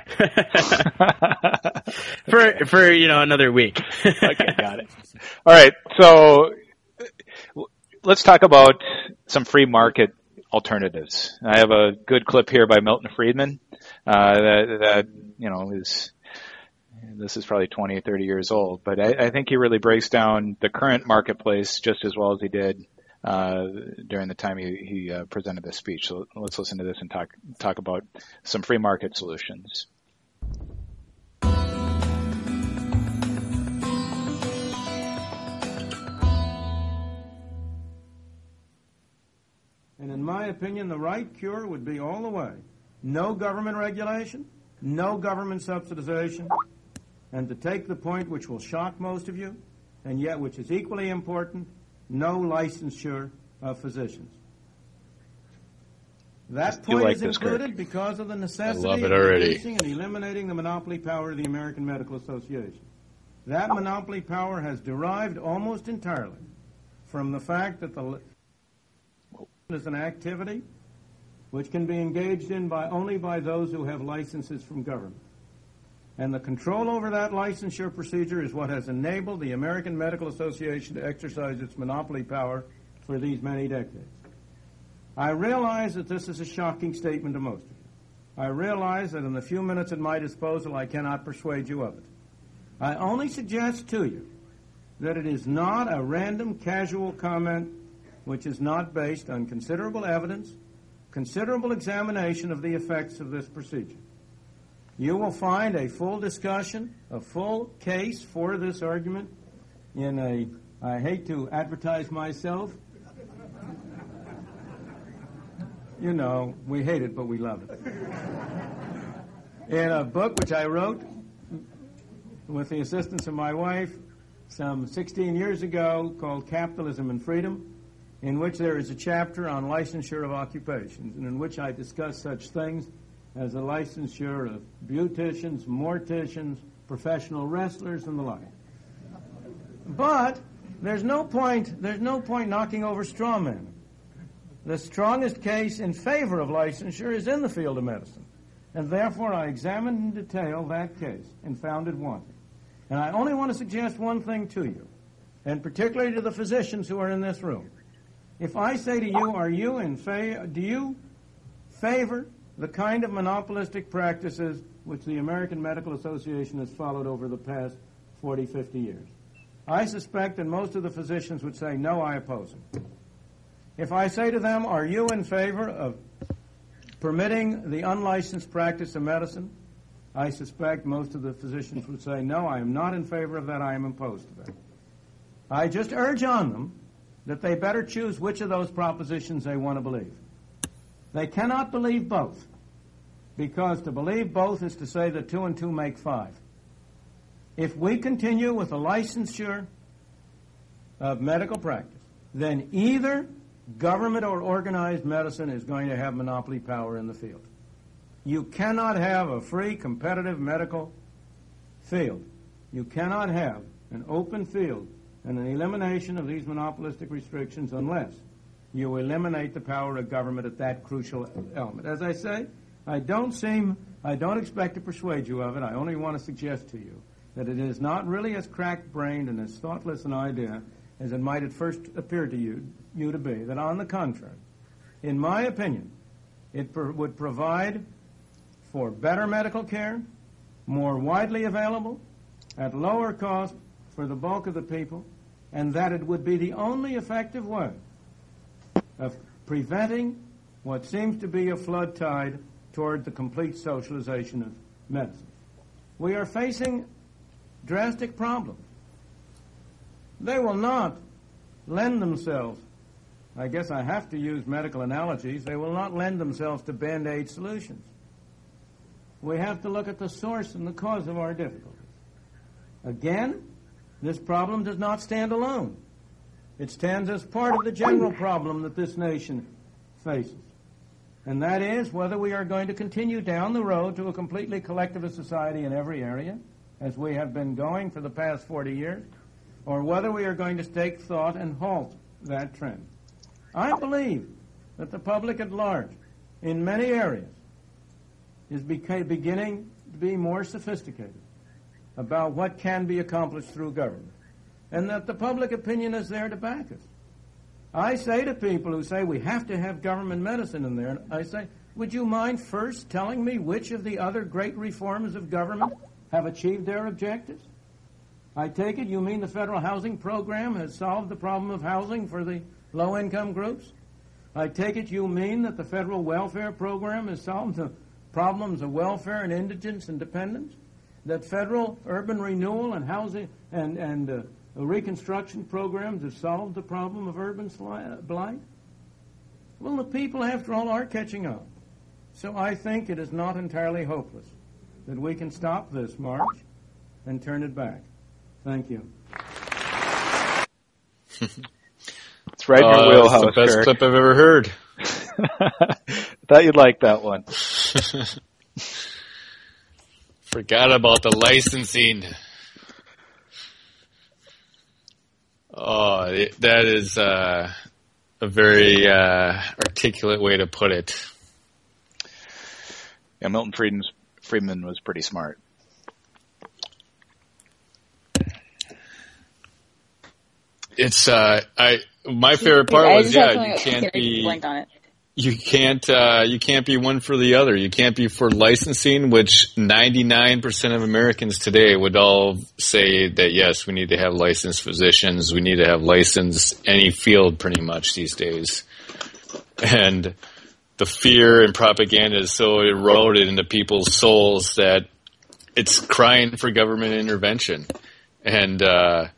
for for you know another week. Okay, got it. All right, so let's talk about some free market alternatives. I have a good clip here by Milton Friedman uh, that, that you know is this is probably twenty or thirty years old, but I, I think he really breaks down the current marketplace just as well as he did Uh, during the time he, he uh, presented this speech. So let's listen to this and talk talk about some free market solutions. And in my opinion, the right cure would be all the way. No government regulation, no government subsidization, and to take the point which will shock most of you, and yet which is equally important, no licensure of physicians. That point like is this, included Kirk. because of the necessity I love it of already. reducing and eliminating the monopoly power of the American Medical Association. That monopoly power has derived almost entirely from the fact that the is an activity which can be engaged in by only by those who have licenses from government. And the control over that licensure procedure is what has enabled the American Medical Association to exercise its monopoly power for these many decades. I realize that this is a shocking statement to most of you. I realize that in the few minutes at my disposal, I cannot persuade you of it. I only suggest to you that it is not a random, casual comment which is not based on considerable evidence, considerable examination of the effects of this procedure. You will find a full discussion, a full case for this argument in a, I hate to advertise myself. You know, we hate it, but we love it. In a book which I wrote with the assistance of my wife some sixteen years ago called Capitalism and Freedom, in which there is a chapter on licensure of occupations, and in which I discuss such things as the licensure of beauticians, morticians, professional wrestlers, and the like. But there's no point, there's no point knocking over straw men. The strongest case in favor of licensure is in the field of medicine. And therefore I examined in detail that case and found it wanting. And I only want to suggest one thing to you, and particularly to the physicians who are in this room. If I say to you, are you in fa- do you favor the kind of monopolistic practices which the American Medical Association has followed over the past forty, fifty years? I suspect that most of the physicians would say, no, I oppose it. If I say to them, are you in favor of permitting the unlicensed practice of medicine? I suspect most of the physicians would say, no, I am not in favor of that, I am opposed to that. I just urge on them that they better choose which of those propositions they want to believe. They cannot believe both, because to believe both is to say that two and two make five. If we continue with the licensure of medical practice, then either government or organized medicine is going to have monopoly power in the field. You cannot have a free, competitive medical field. You cannot have an open field and an elimination of these monopolistic restrictions unless you eliminate the power of government at that crucial element. As I say, I don't seem, I don't expect to persuade you of it. I only want to suggest to you that it is not really as crack-brained and as thoughtless an idea as it might at first appear to you, you to be. That on the contrary, in my opinion, it per- would provide for better medical care, more widely available, at lower cost for the bulk of the people, and that it would be the only effective way of preventing what seems to be a flood tide toward the complete socialization of medicine. We are facing drastic problems. They will not lend themselves, I guess I have to use medical analogies, they will not lend themselves to Band-Aid solutions. We have to look at the source and the cause of our difficulties. Again, this problem does not stand alone. It stands as part of the general problem that this nation faces. And that is whether we are going to continue down the road to a completely collectivist society in every area, as we have been going for the past forty years, or whether we are going to take thought and halt that trend. I believe that the public at large, in many areas, is beca- beginning to be more sophisticated about what can be accomplished through government, and that the public opinion is there to back us. I say to people who say we have to have government medicine in there, I say, would you mind first telling me which of the other great reforms of government have achieved their objectives? I take it you mean the federal housing program has solved the problem of housing for the low-income groups? I take it you mean that the federal welfare program has solved the problems of welfare and indigence and dependence? That federal urban renewal and housing and, and uh, reconstruction programs have solved the problem of urban sli- blight? Well, the people, after all, are catching up. So I think it is not entirely hopeless that we can stop this march and turn it back. Thank you. It's right in your uh, wheelhouse, That's the best Kirk. clip I've ever heard. Thought you'd like that one. Forgot about the licensing. Oh, it, that is uh, a very uh, articulate way to put it. Yeah, Milton Friedman's, Friedman was pretty smart. It's uh, I my favorite part I was just yeah, have something you can't be blanked on it. you can't uh, you can't be one for the other. You can't be for licensing, which ninety-nine percent of Americans today would all say that yes, we need to have licensed physicians. We need to have licensed any field pretty much these days. And the fear and propaganda is so eroded into people's souls that it's crying for government intervention. And uh,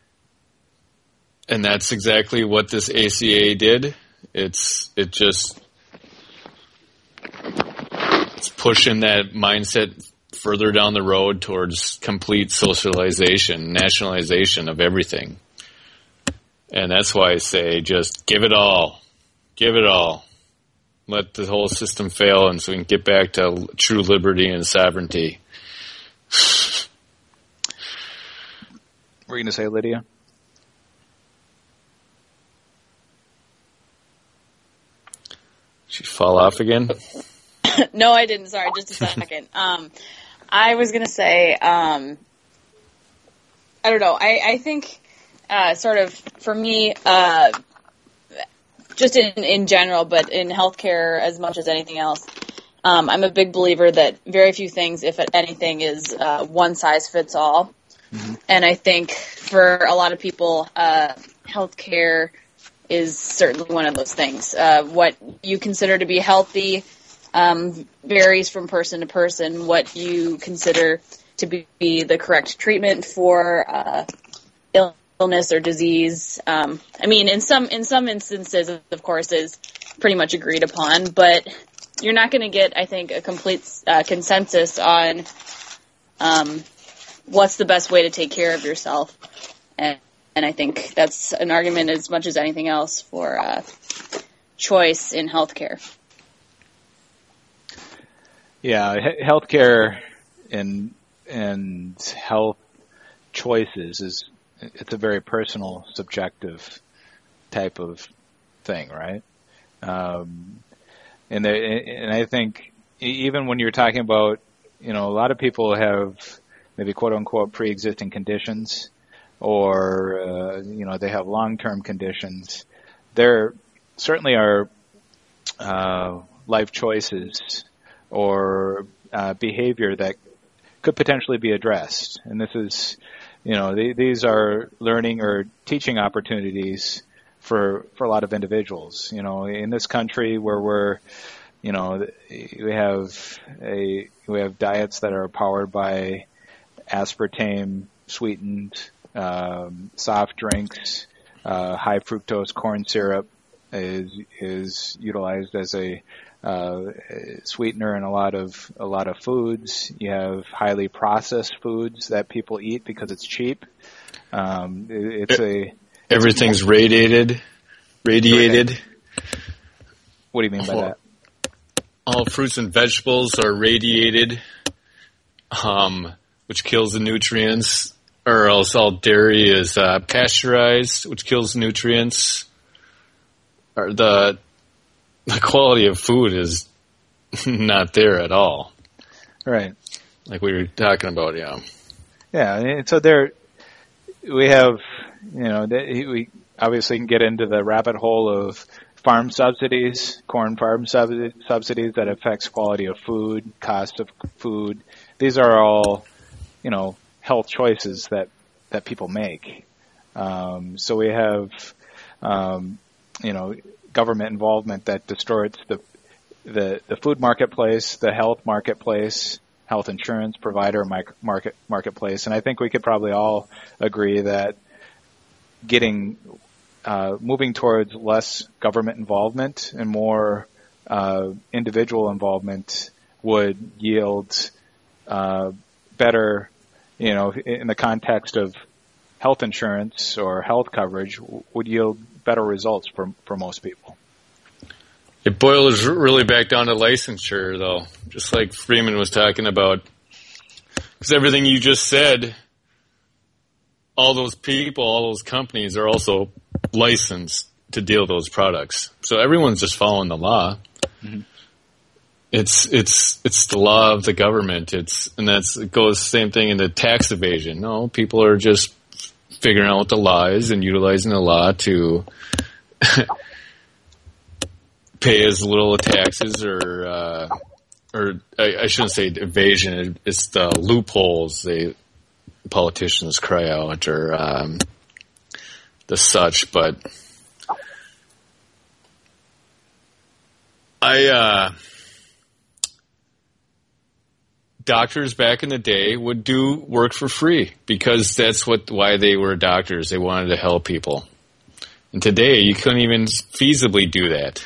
and that's exactly what this A C A did. It's it just it's pushing that mindset further down the road towards complete socialization, nationalization of everything. And that's why I say just give it all. Give it all. Let the whole system fail and so we can get back to true liberty and sovereignty. What were you going to say, Lydia? She fall off again? No, I didn't. Sorry, just a second. um, I was going to say, um, I don't know. I, I think uh, sort of for me, uh, just in, in general, but in healthcare as much as anything else, um, I'm a big believer that very few things, if anything, is uh, one size fits all. Mm-hmm. And I think for a lot of people, uh, healthcare is certainly one of those things. Uh, what you consider to be healthy um, varies from person to person. What you consider to be, be the correct treatment for uh, illness or disease, um, I mean, in some in some instances, of course, is pretty much agreed upon. But you're not going to get, I think, a complete uh, consensus on um, what's the best way to take care of yourself. And And I think that's an argument as much as anything else for uh, choice in healthcare. Yeah, he- healthcare and and health choices is it's a very personal, subjective type of thing, right? Um, and, there, and I think even when you're talking about, you know, a lot of people have maybe quote unquote pre-existing conditions, or uh, you know, they have long-term conditions. There certainly are uh, life choices or uh, behavior that could potentially be addressed, and this is, you know, th- these are learning or teaching opportunities for for a lot of individuals. You know, in this country where we're, you know, we have a we have diets that are powered by aspartame sweetened um, soft drinks, uh, high fructose corn syrup is is utilized as a uh, sweetener in a lot of a lot of foods. You have highly processed foods that people eat because it's cheap. Um, it, it's a everything's radiated, radiated. What do you mean by that? All fruits and vegetables are radiated, um, which kills the nutrients, or else all dairy is uh, pasteurized, which kills nutrients. Or the the quality of food is not there at all. Right. Like we were talking about, yeah. Yeah, and so there we have, you know, we obviously can get into the rabbit hole of farm subsidies, corn farm subsidies that affects quality of food, cost of food. These are all, you know, health choices that, that people make. Um, so we have, um, you know, government involvement that distorts the, the, the food marketplace, the health marketplace, health insurance provider market, marketplace. And I think we could probably all agree that getting Uh, moving towards less government involvement and more uh, individual involvement would yield uh, better, you know, in the context of health insurance or health coverage, would yield better results for for most people. It boils really back down to licensure, though, just like Freeman was talking about. Because everything you just said, all those people, all those companies are also licensed to deal those products. So everyone's just following the law. Mm-hmm. It's it's it's the law of the government. It's and that's it goes same thing into tax evasion. No, people are just figuring out what the law is and utilizing the law to pay as little taxes or uh, or I, I shouldn't say evasion. It's the loopholes they politicians cry out or um, the such, but I, uh, doctors back in the day would do work for free because that's what, why they were doctors. They wanted to help people. And today you couldn't even feasibly do that.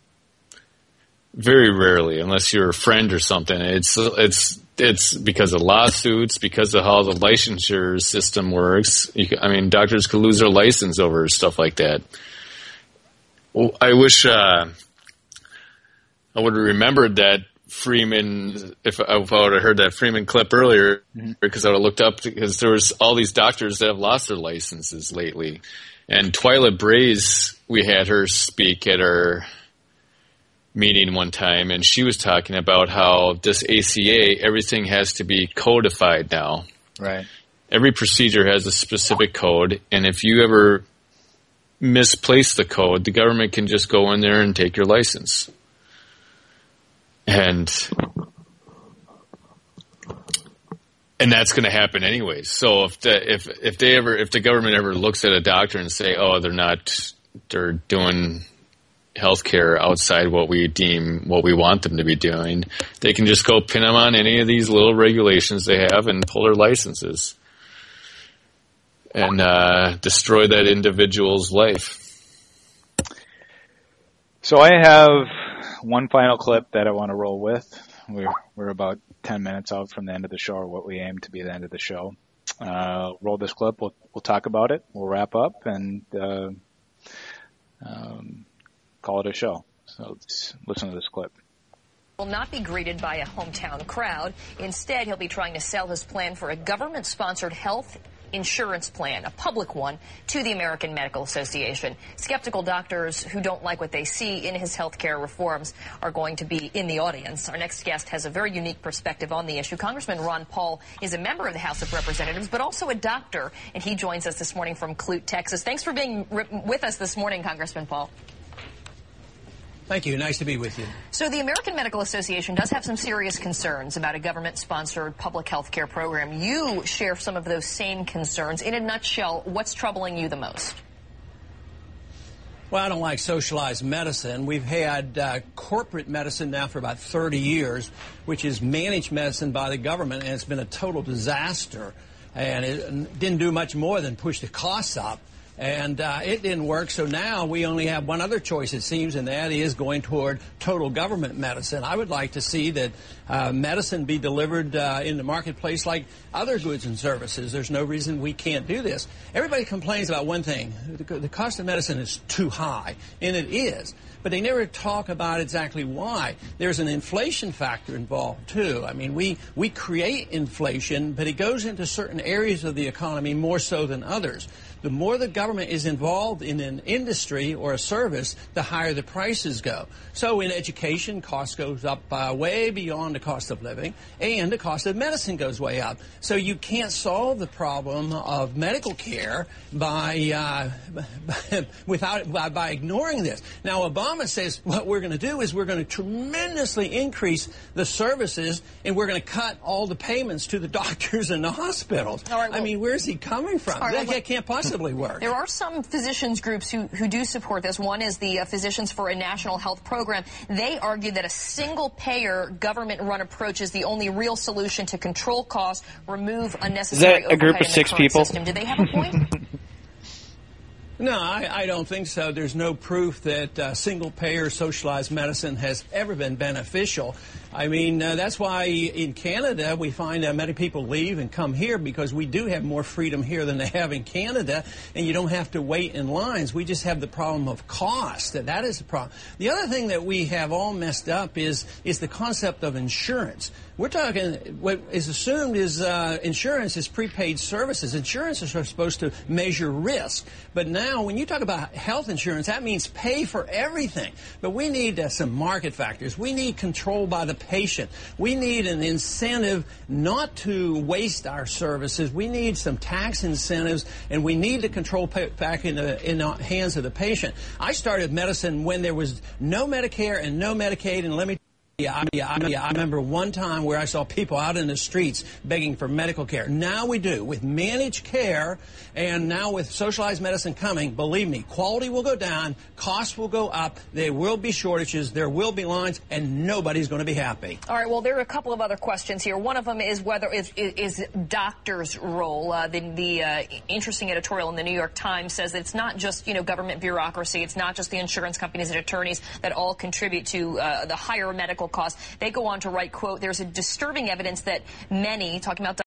Very rarely, unless you're a friend or something. It's, it's, It's because of lawsuits, because of how the licensure system works. You can, I mean, doctors could lose their license over stuff like that. Well, I wish uh, I would have remembered that Freeman, if, if I would have heard that Freeman clip earlier, mm-hmm. because I would have looked up, because there was all these doctors that have lost their licenses lately. And Twyla Braze, we had her speak at our meeting one time, and she was talking about how this A C A, everything has to be codified now. Right. Every procedure has a specific code, and if you ever misplace the code, the government can just go in there and take your license. And and that's going to happen anyways. So if the, if if they ever if the government ever looks at a doctor and say, oh, they're not they're doing healthcare outside what we deem what we want them to be doing, they can just go pin them on any of these little regulations they have and pull their licenses and uh, destroy that individual's life. So I have one final clip that I want to roll with. We're we're about ten minutes out from the end of the show, or what we aim to be the end of the show. Uh, roll this clip. We'll we'll talk about it. We'll wrap up and uh, um, call it a show. So let's listen to this clip. Will not be greeted by a hometown crowd. Instead, he'll be trying to sell his plan for a government-sponsored health insurance plan, a public one, to the American Medical Association. Skeptical doctors who don't like what they see in his health care reforms are going to be in the audience. Our next guest has a very unique perspective on the issue. Congressman Ron Paul is a member of the House of Representatives, but also a doctor, and he joins us this morning from Clute, Texas. Thanks for being with us this morning, Congressman Paul. Thank you. Nice to be with you. So the American Medical Association does have some serious concerns about a government-sponsored public health care program. You share some of those same concerns. In a nutshell, what's troubling you the most? Well, I don't like socialized medicine. We've had uh, corporate medicine now for about thirty years, which is managed medicine by the government, and it's been a total disaster. And it didn't do much more than push the costs up. And uh, it didn't work, so now we only have one other choice, it seems, and that is going toward total government medicine. I would like to see that uh, medicine be delivered uh, in the marketplace like other goods and services. There's no reason we can't do this. Everybody complains about one thing. The, the cost of medicine is too high, and it is. But they never talk about exactly why. There's an inflation factor involved, too. I mean, we, we create inflation, but it goes into certain areas of the economy more so than others. The more the government is involved in an industry or a service, the higher the prices go. So in education, cost goes up uh, way beyond the cost of living, and the cost of medicine goes way up. So you can't solve the problem of medical care by uh, without by, by ignoring this. Now, Obama says what we're going to do is we're going to tremendously increase the services, and we're going to cut all the payments to the doctors and the hospitals. All right, well, I mean, where's he coming from? Right, that well, can't possibly work. There are some physicians groups who, who do support this. One is the uh, Physicians for a National Health Program. They argue that a single-payer, government-run approach is the only real solution to control costs, remove unnecessary Is that a group of six people? System. Do they have a point? No, I, I don't think so. There's no proof that uh, single-payer socialized medicine has ever been beneficial. I mean, uh, that's why in Canada we find uh, many people leave and come here, because we do have more freedom here than they have in Canada, and you don't have to wait in lines. We just have the problem of cost. That is the problem. The other thing that we have all messed up is is the concept of insurance. We're talking, what is assumed is uh, insurance is prepaid services. Insurance is supposed to measure risk. But now when you talk about health insurance, that means pay for everything. But we need uh, some market factors. We need control by the patient. We need an incentive not to waste our services. We need some tax incentives, and we need to control pay back in the, in the hands of the patient. I started medicine when there was no Medicare and no Medicaid, and let me Yeah, I, yeah, I, yeah, I remember one time where I saw people out in the streets begging for medical care. Now we do. With managed care and now with socialized medicine coming, believe me, quality will go down, costs will go up, there will be shortages, there will be lines, and nobody's going to be happy. All right, well, there are a couple of other questions here. One of them is whether is, is, is doctors' role. Uh, the the uh, interesting editorial in the New York Times says that it's not just, you know, government bureaucracy, it's not just the insurance companies and attorneys that all contribute to uh, the higher medical costs. They go on to write, quote, there's a disturbing evidence that many, talking about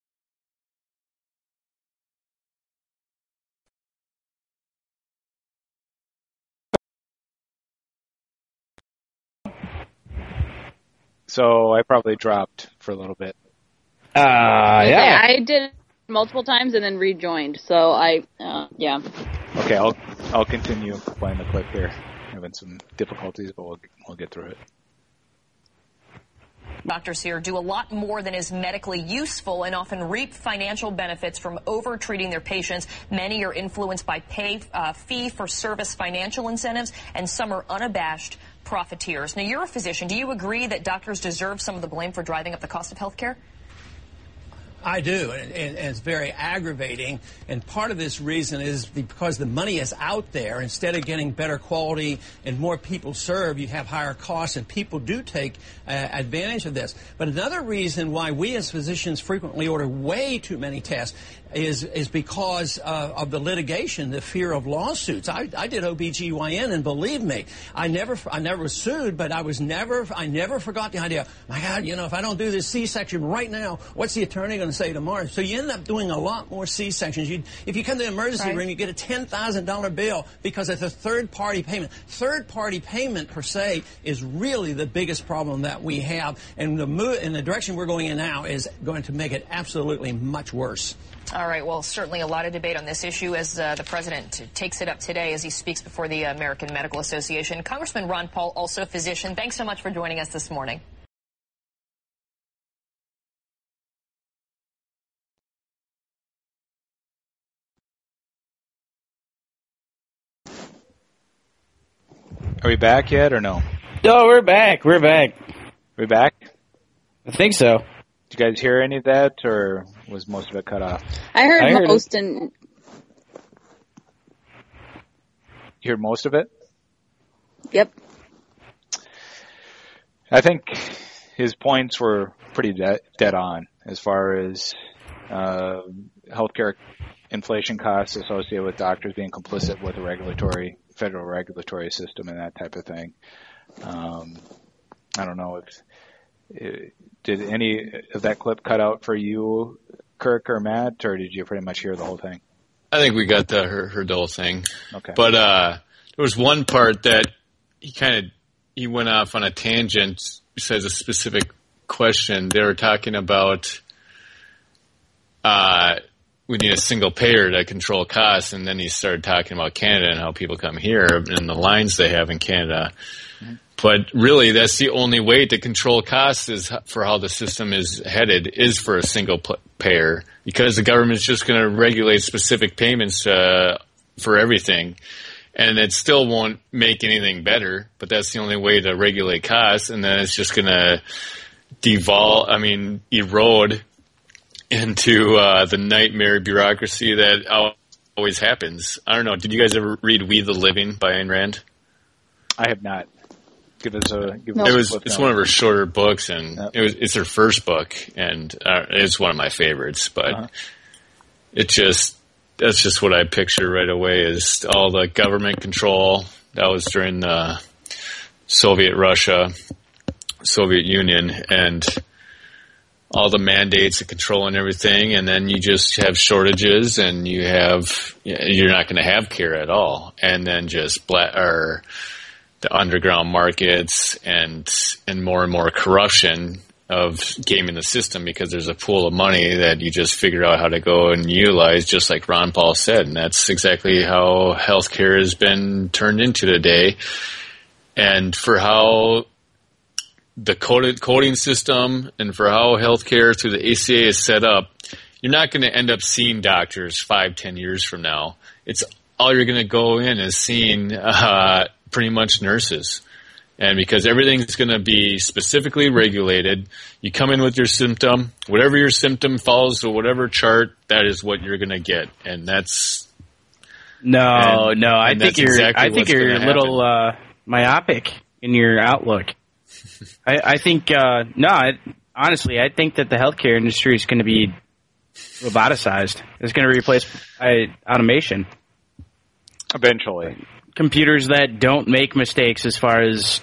So I probably dropped for a little bit. Uh, yeah. I did multiple times and then rejoined. So I, uh, yeah. Okay, I'll I'll continue playing the clip here. Having some difficulties, but we'll we'll get through it. Doctors here do a lot more than is medically useful and often reap financial benefits from over-treating their patients. Many are influenced by pay uh, fee-for-service financial incentives, and some are unabashed profiteers. Now, you're a physician. Do you agree that doctors deserve some of the blame for driving up the cost of health care? I do, and, and, and it's very aggravating. And part of this reason is because the money is out there. Instead of getting better quality and more people served, you have higher costs, and people do take uh, advantage of this. But another reason why we as physicians frequently order way too many tests is is because uh, of the litigation, the fear of lawsuits. I, I did O B G Y N, and believe me, I never I never was sued, but I was never I never forgot the idea. My God, you know, if I don't do this C-section right now, what's the attorney going to say tomorrow. So you end up doing a lot more C-sections. You, if you come to the emergency Right. room, you get a ten thousand dollar bill because it's a third-party payment. Third-party payment, per se, is really the biggest problem that we have. And the, mo- and the direction we're going in now is going to make it absolutely much worse. All right. Well, certainly a lot of debate on this issue as uh, the president takes it up today as he speaks before the American Medical Association. Congressman Ron Paul, also a physician, thanks so much for joining us this morning. Are we back yet or no? Oh, we're back. We're back. We back? I think so. Did you guys hear any of that, or was most of it cut off? I heard, I heard most, and You heard most of it? yep. I think his points were pretty de- dead on as far as uh, healthcare inflation costs associated with doctors being complicit with the regulatory, federal regulatory system and that type of thing. Um, I don't know if uh, did any of that clip cut out for you, Kirk or Matt, or did you pretty much hear the whole thing? I think we got the her, her whole thing. Okay. But uh, there was one part that he kind of he went off on a tangent. Says a specific question. They were talking about uh, we need a single payer to control costs, and then he started talking about Canada and how people come here and the lines they have in Canada. Mm-hmm. But really, that's the only way to control costs is for how the system is headed is for a single payer, because the government's just going to regulate specific payments uh, for everything. And it still won't make anything better, but that's the only way to regulate costs. And then it's just going to devolve, I mean, erode into uh, the nightmare bureaucracy that always happens. I don't know. Did you guys ever read We the Living by Ayn Rand? I have not. Give us a. Give No. us It a was. flip It's note. one of her shorter books, and Yep. it was. It's her first book, and uh, it's one of my favorites. But Uh-huh. it just that's just what I picture right away is all the government control that was during the Soviet Russia, Soviet Union, and all the mandates and control and everything, and then you just have shortages, and you have you're not going to have care at all, and then just black or the underground markets and and more and more corruption of gaming the system because there's a pool of money that you just figure out how to go and utilize, just like Ron Paul said, and that's exactly how healthcare has been turned into today, and for how the coded coding system and for how healthcare through the A C A is set up, you're not going to end up seeing doctors five, ten years from now. It's all you're going to go in is seeing uh, pretty much nurses. And because everything's going to be specifically regulated, you come in with your symptom, whatever your symptom follows to whatever chart, that is what you're going to get. And that's No, And- no. I and think that's you're. exactly I think what's you're a gonna little uh, myopic in your outlook. I, I think uh, no. I, honestly, I think that the healthcare industry is going to be roboticized. It's going to replace by automation. Eventually. Computers that don't make mistakes as far as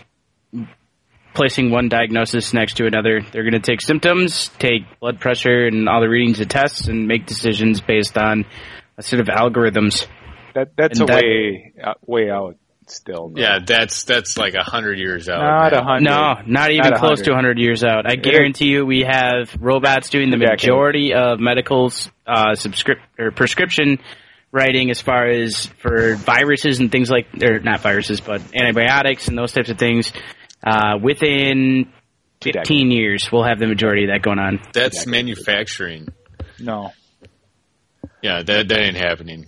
placing one diagnosis next to another. They're going to take symptoms, take blood pressure and all the readings of tests, and make decisions based on a set of algorithms. That that's And a that- way uh, way out still. though. yeah, that's that's like a hundred years out. Not man. a hundred. No, not even Not a close hundred. to one hundred years out. I guarantee you we have robots doing the Decade. majority of medical uh, subscrip- or prescription writing as far as for viruses and things like, or not viruses, but antibiotics and those types of things. Uh, within fifteen years, we'll have the majority of that going on. That's manufacturing. No. Yeah, that that ain't happening.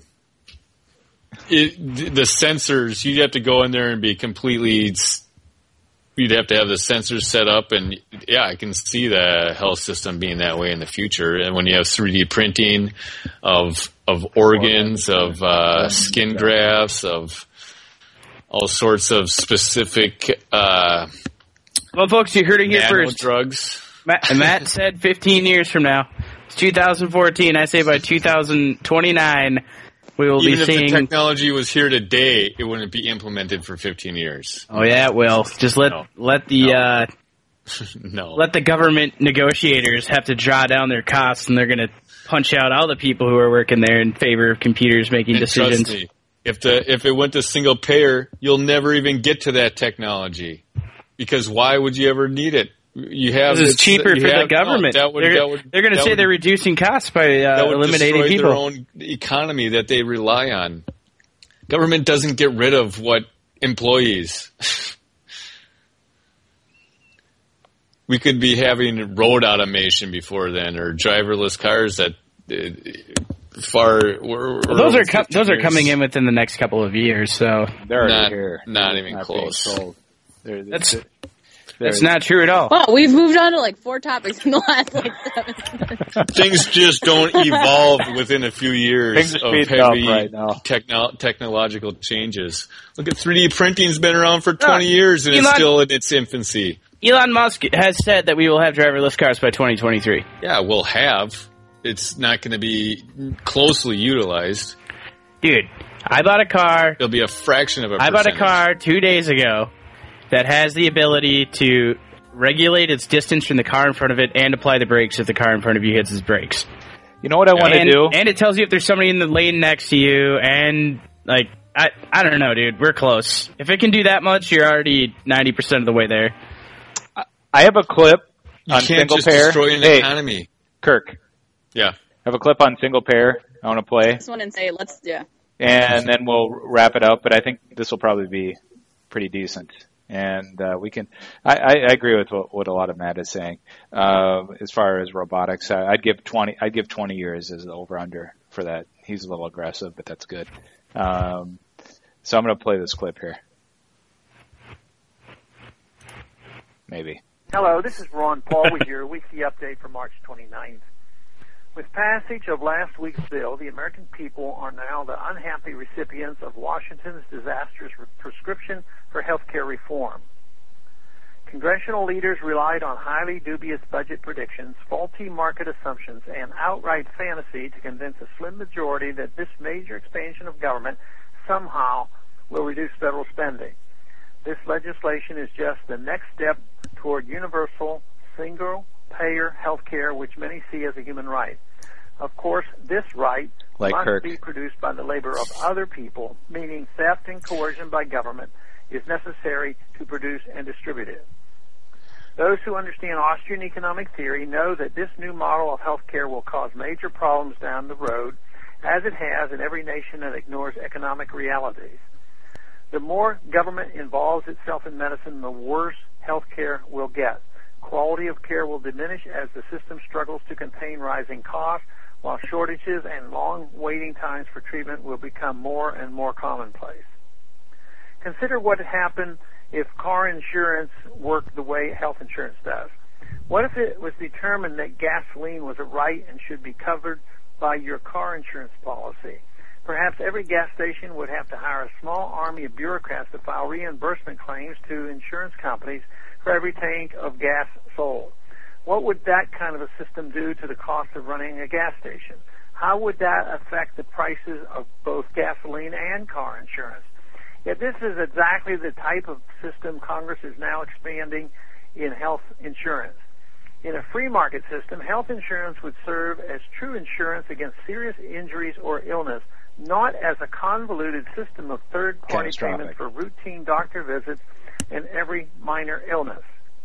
It, the sensors, you'd have to go in there and be completely. You'd have to have the sensors set up, and yeah, I can see the health system being that way in the future. And when you have three D printing of of organs, of uh, skin grafts, of all sorts of specific uh, Well, folks, you heard it here nano first. drugs. Matt, Matt said fifteen years from now. It's two thousand fourteen. I say by two thousand twenty-nine, we will Even be if seeing. the technology was here today, it wouldn't be implemented for fifteen years. Oh yeah, it will. Just let No. let the No. uh, no. Let the government negotiators have to draw down their costs, and they're going to punch out all the people who are working there in favor of computers making and decisions. Trust me, if the if it went to single payer, you'll never even get to that technology. Because why would you ever need it? You have this is cheaper for have, the government. No, that would, they're that would, they're going to say would, they're reducing costs by uh, eliminating destroy people. Their own economy that they rely on. Government doesn't get rid of what employees. We could be having road automation before then, or driverless cars that uh, far. We're, well, those are com- those years. are coming in within the next couple of years. So they're not here. Not they're even not close. They're, they're, That's they're, that's not true at all. Wow, we've moved on to like four topics in the last like seven minutes. Things just don't evolve within a few years Things of are heavy right now. techno- technological changes. Look at three D printing's been around for twenty uh, years and Elon, it's still in its infancy. Elon Musk has said that we will have driverless cars by twenty twenty-three. Yeah, we'll have. It's not going to be closely utilized. Dude, I bought a car. It'll be a fraction of a I percentage. bought a car two days ago that has the ability to regulate its distance from the car in front of it and apply the brakes if the car in front of you hits its brakes. You know what I want to do? And it tells you if there's somebody in the lane next to you, and, like, I I don't know, dude. We're close. If it can do that much, you're already ninety percent of the way there. I have a clip you on can't single just pair. Destroy an hey, economy. Kirk. Yeah. I have a clip on single pair I want to play. This one and say, let's, yeah. And then we'll wrap it up, but I think this will probably be pretty decent. And uh, we can, I, I agree with what, what a lot of Matt is saying. Uh, as far as robotics, I, I'd give twenty, I'd give twenty years as the over under for that. He's a little aggressive, but that's good. Um, so I'm going to play this clip here. Maybe. Hello, this is Ron Paul with your weekly update for March twenty-ninth. With passage of last week's bill, the American people are now the unhappy recipients of Washington's disastrous prescription for health care reform. Congressional leaders relied on highly dubious budget predictions, faulty market assumptions, and outright fantasy to convince a slim majority that this major expansion of government somehow will reduce federal spending. This legislation is just the next step toward universal, single-payer health care, which many see as a human right. Of course, this right like must Kirk. be produced by the labor of other people, meaning theft and coercion by government is necessary to produce and distribute it. Those who understand Austrian economic theory know that this new model of health care will cause major problems down the road, as it has in every nation that ignores economic realities. The more government involves itself in medicine, the worse health care will get. Quality of care will diminish as the system struggles to contain rising costs, while shortages and long waiting times for treatment will become more and more commonplace. Consider what would happen if car insurance worked the way health insurance does. What if it was determined that gasoline was a right and should be covered by your car insurance policy? Perhaps every gas station would have to hire a small army of bureaucrats to file reimbursement claims to insurance companies for every tank of gas sold. What would that kind of a system do to the cost of running a gas station? How would that affect the prices of both gasoline and car insurance? Yet this is exactly the type of system Congress is now expanding in health insurance. In a free market system, health insurance would serve as true insurance against serious injuries or illness, not as a convoluted system of third-party payments for routine doctor visits and every minor illness.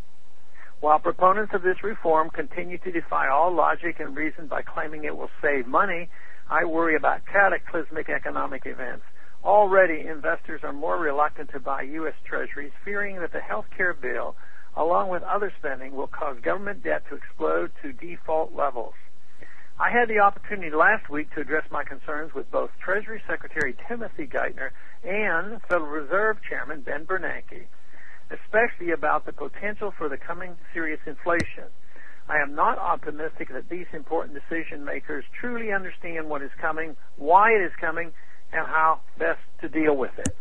While proponents of this reform continue to defy all logic and reason by claiming it will save money, I worry about cataclysmic economic events. Already, investors are more reluctant to buy U S Treasuries, fearing that the health care bill, along with other spending, will cause government debt to explode to default levels. I had the opportunity last week to address my concerns with both Treasury Secretary Timothy Geithner and Federal Reserve Chairman Ben Bernanke, especially about the potential for the coming serious inflation. I am not optimistic that these important decision makers truly understand what is coming, why it is coming, and how best to deal with it.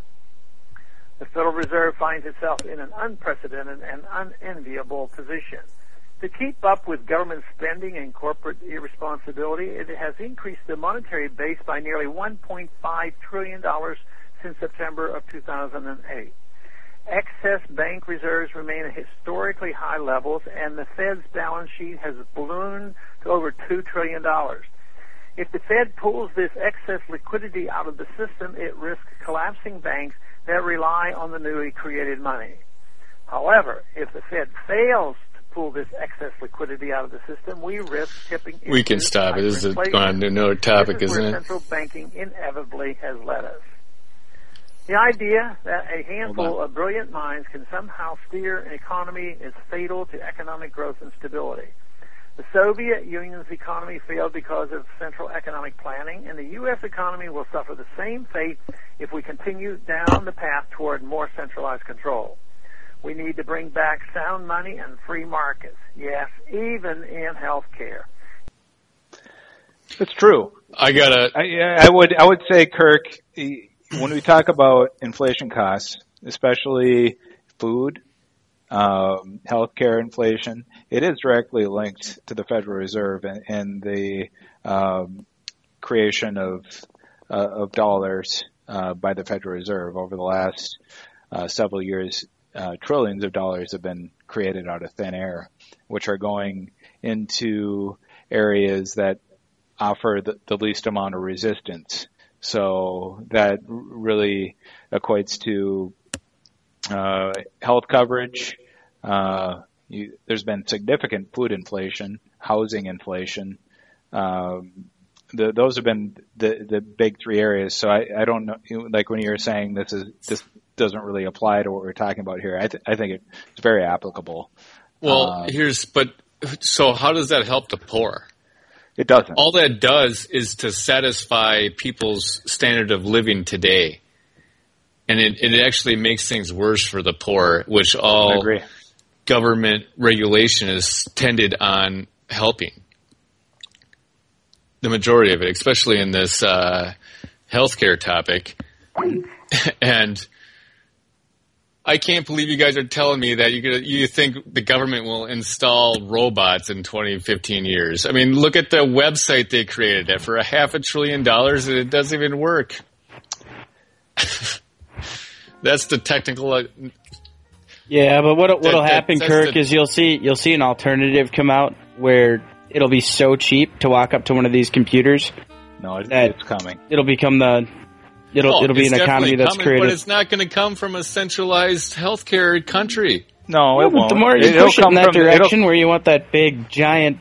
The Federal Reserve finds itself in an unprecedented and unenviable position. To keep up with government spending and corporate irresponsibility, it has increased the monetary base by nearly one point five trillion dollars since September of two thousand eight. excess bank reserves remain at historically high levels, and the Fed's balance sheet has ballooned to over two trillion dollars. If the Fed pulls this excess liquidity out of the system, it risks collapsing banks that rely on the newly created money. However, if the Fed fails to pull this excess liquidity out of the system, we risk tipping into We can stop it. This is going on to another topic, this is isn't where it? Central banking inevitably has led us. The idea that a handful of brilliant minds can somehow steer an economy is fatal to economic growth and stability. The Soviet Union's economy failed because of central economic planning, and the U S economy will suffer the same fate if we continue down the path toward more centralized control. We need to bring back sound money and free markets, yes, even in health care. It's true. I gotta. I, I would. I would say, Kirk, when we talk about inflation costs, especially food, um, healthcare inflation, it is directly linked to the Federal Reserve and, and the um, creation of uh, of dollars uh, by the Federal Reserve over the last uh, several years. Uh, trillions of dollars have been created out of thin air, which are going into areas that offer the, the least amount of resistance. So that really equates to uh, health coverage. Uh, you, there's been significant food inflation, housing inflation. Um, the, those have been the, the big three areas. So I, I don't know, like when you're saying this is this doesn't really apply to what we're talking about here. I, th- I think it's very applicable. Well, uh, here's but so how does that help the poor? It doesn't. All that does is to satisfy people's standard of living today. And it, it actually makes things worse for the poor, which all I agree. Government regulation is tended on helping. The majority of it, especially in this uh, healthcare topic. And I can't believe you guys are telling me that you you think the government will install robots in twenty, fifteen years. I mean, look at the website they created that for a half a trillion dollars and it doesn't even work. That's the technical. Uh, yeah, but what what'll that, happen, that, Kirk, the, is you'll see you'll see an alternative come out where it'll be so cheap to walk up to one of these computers. No, it, that it's coming. It'll become the It'll oh, it'll be an economy that's coming, created. But it's not going to come from a centralized healthcare country. No, it won't. The more you it'll push it in that from, direction where you want that big, giant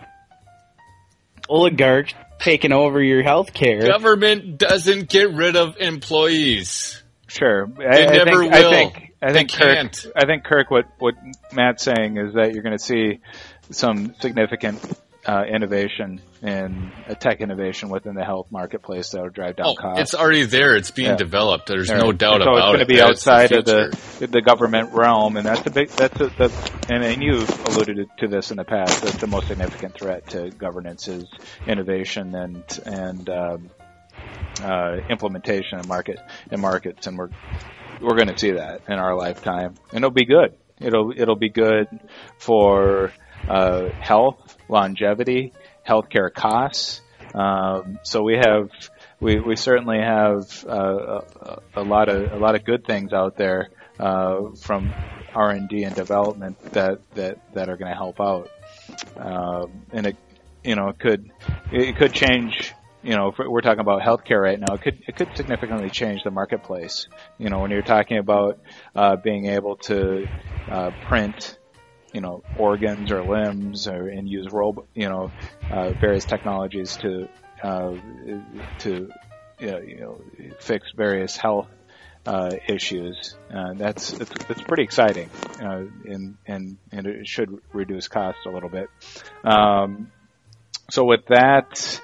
oligarch taking over your healthcare. Government doesn't get rid of employees. Sure. They I, never I think, will. I think, I think they Kirk, can't. I think, Kirk, what, what Matt's saying is that you're going to see some significant uh, innovation and a tech innovation within the health marketplace that will drive down oh, costs. It's already there. It's being yeah. developed. There's yeah. no doubt so about it. So it's going to be That's outside the of the the government realm, and that's a big. That's a, the and, and you've alluded to this in the past. That's the most significant threat to governance is innovation and and um, uh, implementation in market in markets, and we're we're going to see that in our lifetime, and it'll be good. It'll it'll be good for uh, health, longevity, healthcare costs. Um, so we have we we certainly have uh, a, a lot of a lot of good things out there uh, from R and D and development that that that are going to help out, um, and it you know it could it could change. You know, if we're talking about healthcare right now, it could it could significantly change the marketplace. You know, when you're talking about uh, being able to uh, print, you know, organs or limbs, or and use robo, you know, uh, various technologies to uh, to you know, you know fix various health uh, issues. Uh, that's it's, it's pretty exciting, uh, and and and it should reduce costs a little bit. Um, so with that.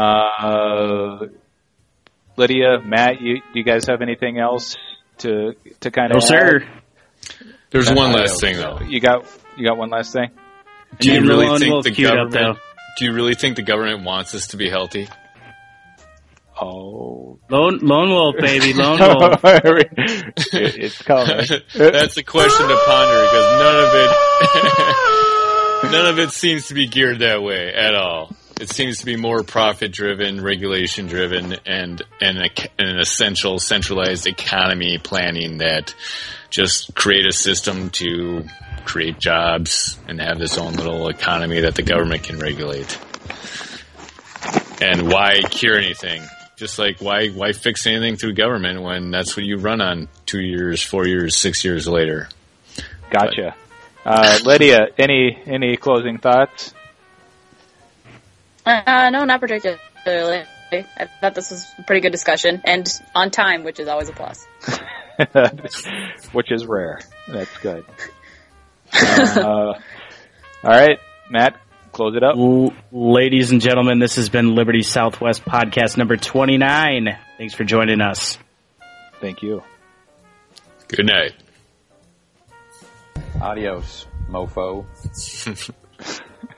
Uh, Lydia, Matt, you, do you guys have anything else to to kind of? No, sir. There's That's one uh, last thing though. You got you got one last thing. Do you really Lone think Wolf the queued up, government? Do you really think the government wants us to be healthy? Oh, Lone Lone Wolf, baby, Lone Wolf. it, it's coming. That's a question to ponder because none of it, none of it seems to be geared that way at all. it seems to be more profit-driven, regulation-driven, and, and, a, and an essential centralized economy planning that just create a system to create jobs and have this own little economy that the government can regulate. And why cure anything? Just like why why fix anything through government when that's what you run on two years, four years, six years later? Gotcha. Uh, Lydia, any any closing thoughts? Uh, no, not particularly. I thought this was a pretty good discussion and on time, which is always a plus. Which is rare. That's good. Uh, all right, Matt. Close it up. L- ladies and gentlemen, this has been Liberty Southwest podcast number twenty-nine. Thanks for joining us. Thank you. Good night. Adios, mofo.